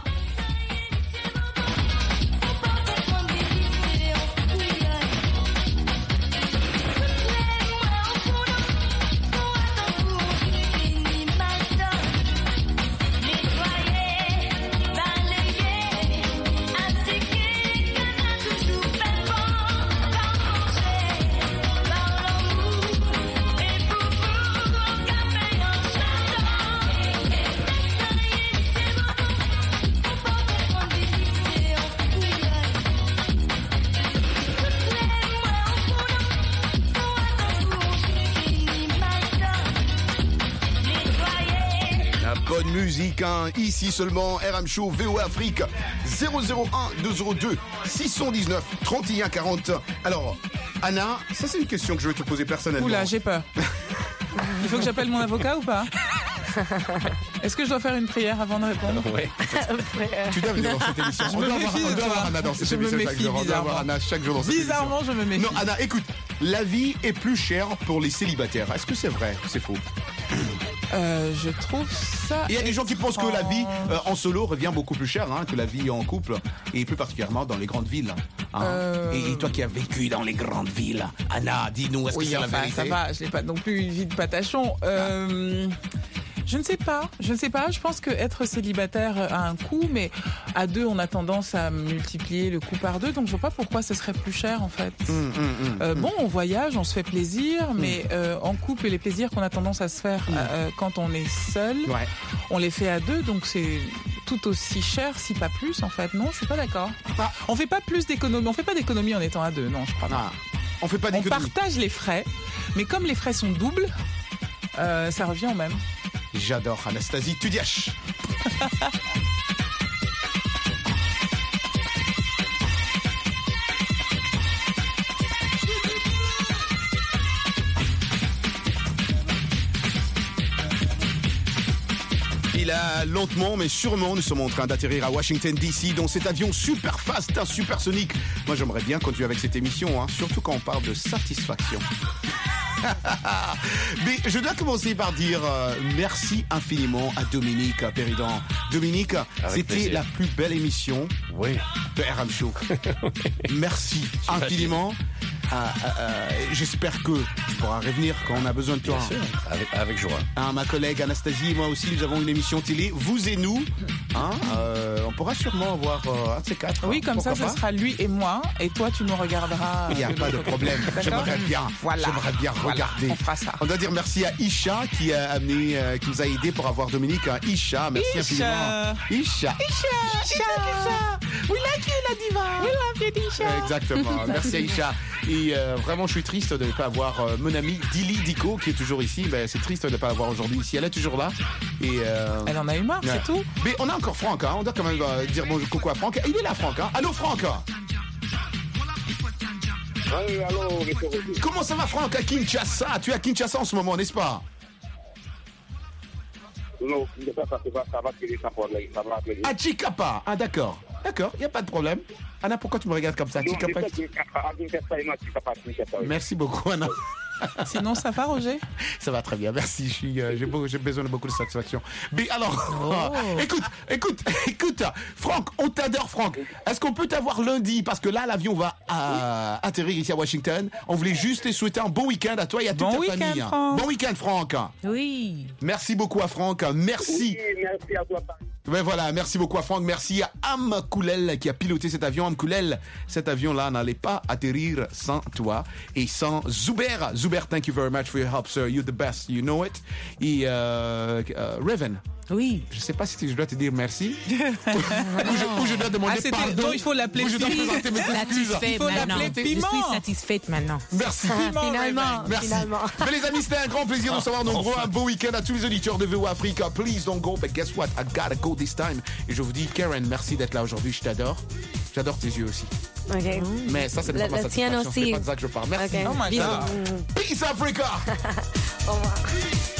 Speaker 7: Musique, hein. Ici seulement R M Show V O Afrique zéro zéro un deux zéro deux six cent dix-neuf trente et un quarante. Alors Anna, ça c'est une question que je vais te poser personnellement.
Speaker 10: Oula, j'ai peur. Il faut que j'appelle mon avocat ou pas? Est-ce que je dois faire une prière avant de répondre?
Speaker 7: Oui. Tu dois venir dans cette émission.
Speaker 10: Je
Speaker 7: on
Speaker 10: me
Speaker 7: doit
Speaker 10: méfie
Speaker 7: avoir, on
Speaker 10: de
Speaker 7: doit
Speaker 10: toi.
Speaker 7: avoir Anna dans cette
Speaker 10: Je me
Speaker 7: émission chaque
Speaker 10: méfie
Speaker 7: jour. On doit avoir
Speaker 10: bizarrement.
Speaker 7: Anna chaque jour dans cette
Speaker 10: Bizarrement,
Speaker 7: émission.
Speaker 10: je me méfie.
Speaker 7: Non, Anna, écoute, la vie est plus chère pour les célibataires. Est-ce que c'est vrai? C'est faux?
Speaker 10: Euh, je trouve ça.
Speaker 7: Il y a des gens qui pensent que la vie euh, en solo revient beaucoup plus cher hein, que la vie en couple, et plus particulièrement dans les grandes villes. Hein. Euh... Et, et toi qui as vécu dans les grandes villes, Anna, dis-nous, est-ce
Speaker 10: oui,
Speaker 7: que c'est
Speaker 10: enfin,
Speaker 7: la vérité?
Speaker 10: Ça va, je n'ai pas non plus une vie de patachon. Euh... Je ne sais pas, je ne sais pas. Je pense que être célibataire a un coût, mais à deux, on a tendance à multiplier le coût par deux. Donc, je vois pas pourquoi ce serait plus cher, en fait.
Speaker 7: Mmh, mmh,
Speaker 10: euh,
Speaker 7: mmh.
Speaker 10: Bon, on voyage, on se fait plaisir, mmh. mais euh, en couple, les plaisirs qu'on a tendance à se faire mmh. euh, quand on est seul,
Speaker 7: ouais.
Speaker 10: on les fait à deux. Donc, c'est tout aussi cher, si pas plus, en fait. Non, je suis pas d'accord. Ah. On fait pas plus d'économie. On fait pas d'économie en étant à deux. Non, je crois pas.
Speaker 7: Ah. On fait pas d'économie.
Speaker 10: On partage les frais, mais comme les frais sont doubles, euh, ça revient au même.
Speaker 7: J'adore Anastasie Tudiach. Il a lentement mais sûrement, nous sommes en train d'atterrir à Washington D C dans cet avion super fast, un supersonique. Moi j'aimerais bien continuer avec cette émission, hein, surtout quand on parle de satisfaction. Mais je dois commencer par dire euh, merci infiniment à Dominique Péridan. Dominique, c'était la plus belle émission
Speaker 11: oui.
Speaker 7: de R M Show. Merci infiniment. Euh, euh, euh, j'espère que tu pourras revenir quand on a besoin de toi.
Speaker 11: Bien sûr, avec, avec joie.
Speaker 7: Hein, ma collègue Anastasie et moi aussi, nous avons une émission télé, vous et nous. Hein, euh, on pourra sûrement avoir euh, un de ces quatre.
Speaker 10: Oui,
Speaker 7: hein,
Speaker 10: comme ça,
Speaker 7: pas?
Speaker 10: ce sera lui et moi, et toi, tu nous regarderas.
Speaker 7: Il n'y a pas de problème. J'aimerais bien,
Speaker 10: voilà.
Speaker 7: j'aimerais bien
Speaker 10: voilà.
Speaker 7: regarder.
Speaker 10: On fera ça.
Speaker 7: On doit dire merci à Isha qui a amené, euh, qui nous a aidé pour avoir Dominique. Hein. Isha, merci
Speaker 10: Isha.
Speaker 7: infiniment. Isha.
Speaker 10: Isha. Isha. Isha. We like you, la diva. We love you, Isha.
Speaker 7: Exactement. Merci à Isha. Et euh, vraiment, je suis triste de ne pas avoir euh, mon amie Dili Dico qui est toujours ici. Ben, c'est triste de ne pas l'avoir aujourd'hui ici. Elle est toujours là. Et euh...
Speaker 10: elle en a eu marre, ouais. C'est tout.
Speaker 7: Mais on a encore Franck. Hein. On doit quand même euh, dire bonjour, coucou à Franck. Il est là, Franck. Hein. Allô, Franck.
Speaker 21: Oui, allô,
Speaker 7: comment ça va, Franck, à Kinshasa? Tu es à Kinshasa en ce moment, n'est-ce pas?
Speaker 21: Non, ça va, ça va, ça va.
Speaker 7: À Chikapa. Ah, d'accord. D'accord, il n'y a pas de problème. Anna, pourquoi tu me regardes comme ça?
Speaker 21: Non,
Speaker 7: Chikapa.
Speaker 21: Chikapa.
Speaker 7: Merci beaucoup, Anna.
Speaker 10: Sinon, ça va, Roger?
Speaker 7: Ça va très bien, merci. Je suis, euh, j'ai, beau, j'ai besoin de beaucoup de satisfaction. Mais alors, oh. écoute, écoute, écoute, Franck, on t'adore, Franck. Est-ce qu'on peut t'avoir lundi? Parce que là, l'avion va euh, atterrir ici à Washington. On voulait juste te souhaiter un bon week-end à toi et à toute
Speaker 10: bon
Speaker 7: ta famille.
Speaker 10: Franck.
Speaker 7: Bon week-end, Franck.
Speaker 13: Oui.
Speaker 7: Merci beaucoup à Franck. Merci.
Speaker 21: Oui, merci à toi.
Speaker 7: Ben voilà, merci beaucoup à Franck. Merci à Am Koulel qui a piloté cet avion. Am Koulel, cet avion-là n'allait pas atterrir sans toi et sans Zuber. Zuber, thank you very much for your help, sir. You're the best, you know it. Et euh, euh, Raven.
Speaker 13: Oui.
Speaker 7: Je sais pas si je dois te dire merci ou, je, ou je dois demander
Speaker 10: ah,
Speaker 7: pardon.
Speaker 10: Donc il faut l'appeler
Speaker 7: ou je dois présenter mes excuses.
Speaker 13: Il faut l'appeler Piment. Je suis satisfaite maintenant.
Speaker 7: Merci.
Speaker 13: Piment, finalement.
Speaker 7: Merci.
Speaker 13: Finalement.
Speaker 7: Mais les amis, c'était un grand plaisir de savoir. Donc, un beau week-end à tous les auditeurs de V O Africa. Please don't go, but guess what? I gotta go this time. Et je vous dis, Karen, merci d'être là aujourd'hui. Je t'adore. J'adore tes yeux aussi.
Speaker 12: OK.
Speaker 7: Mais ça, c'est pas ma satisfaction. C'est pas de ça que je parle. Merci.
Speaker 12: Okay.
Speaker 10: Oh my God.
Speaker 7: Peace Africa.
Speaker 12: Au revoir.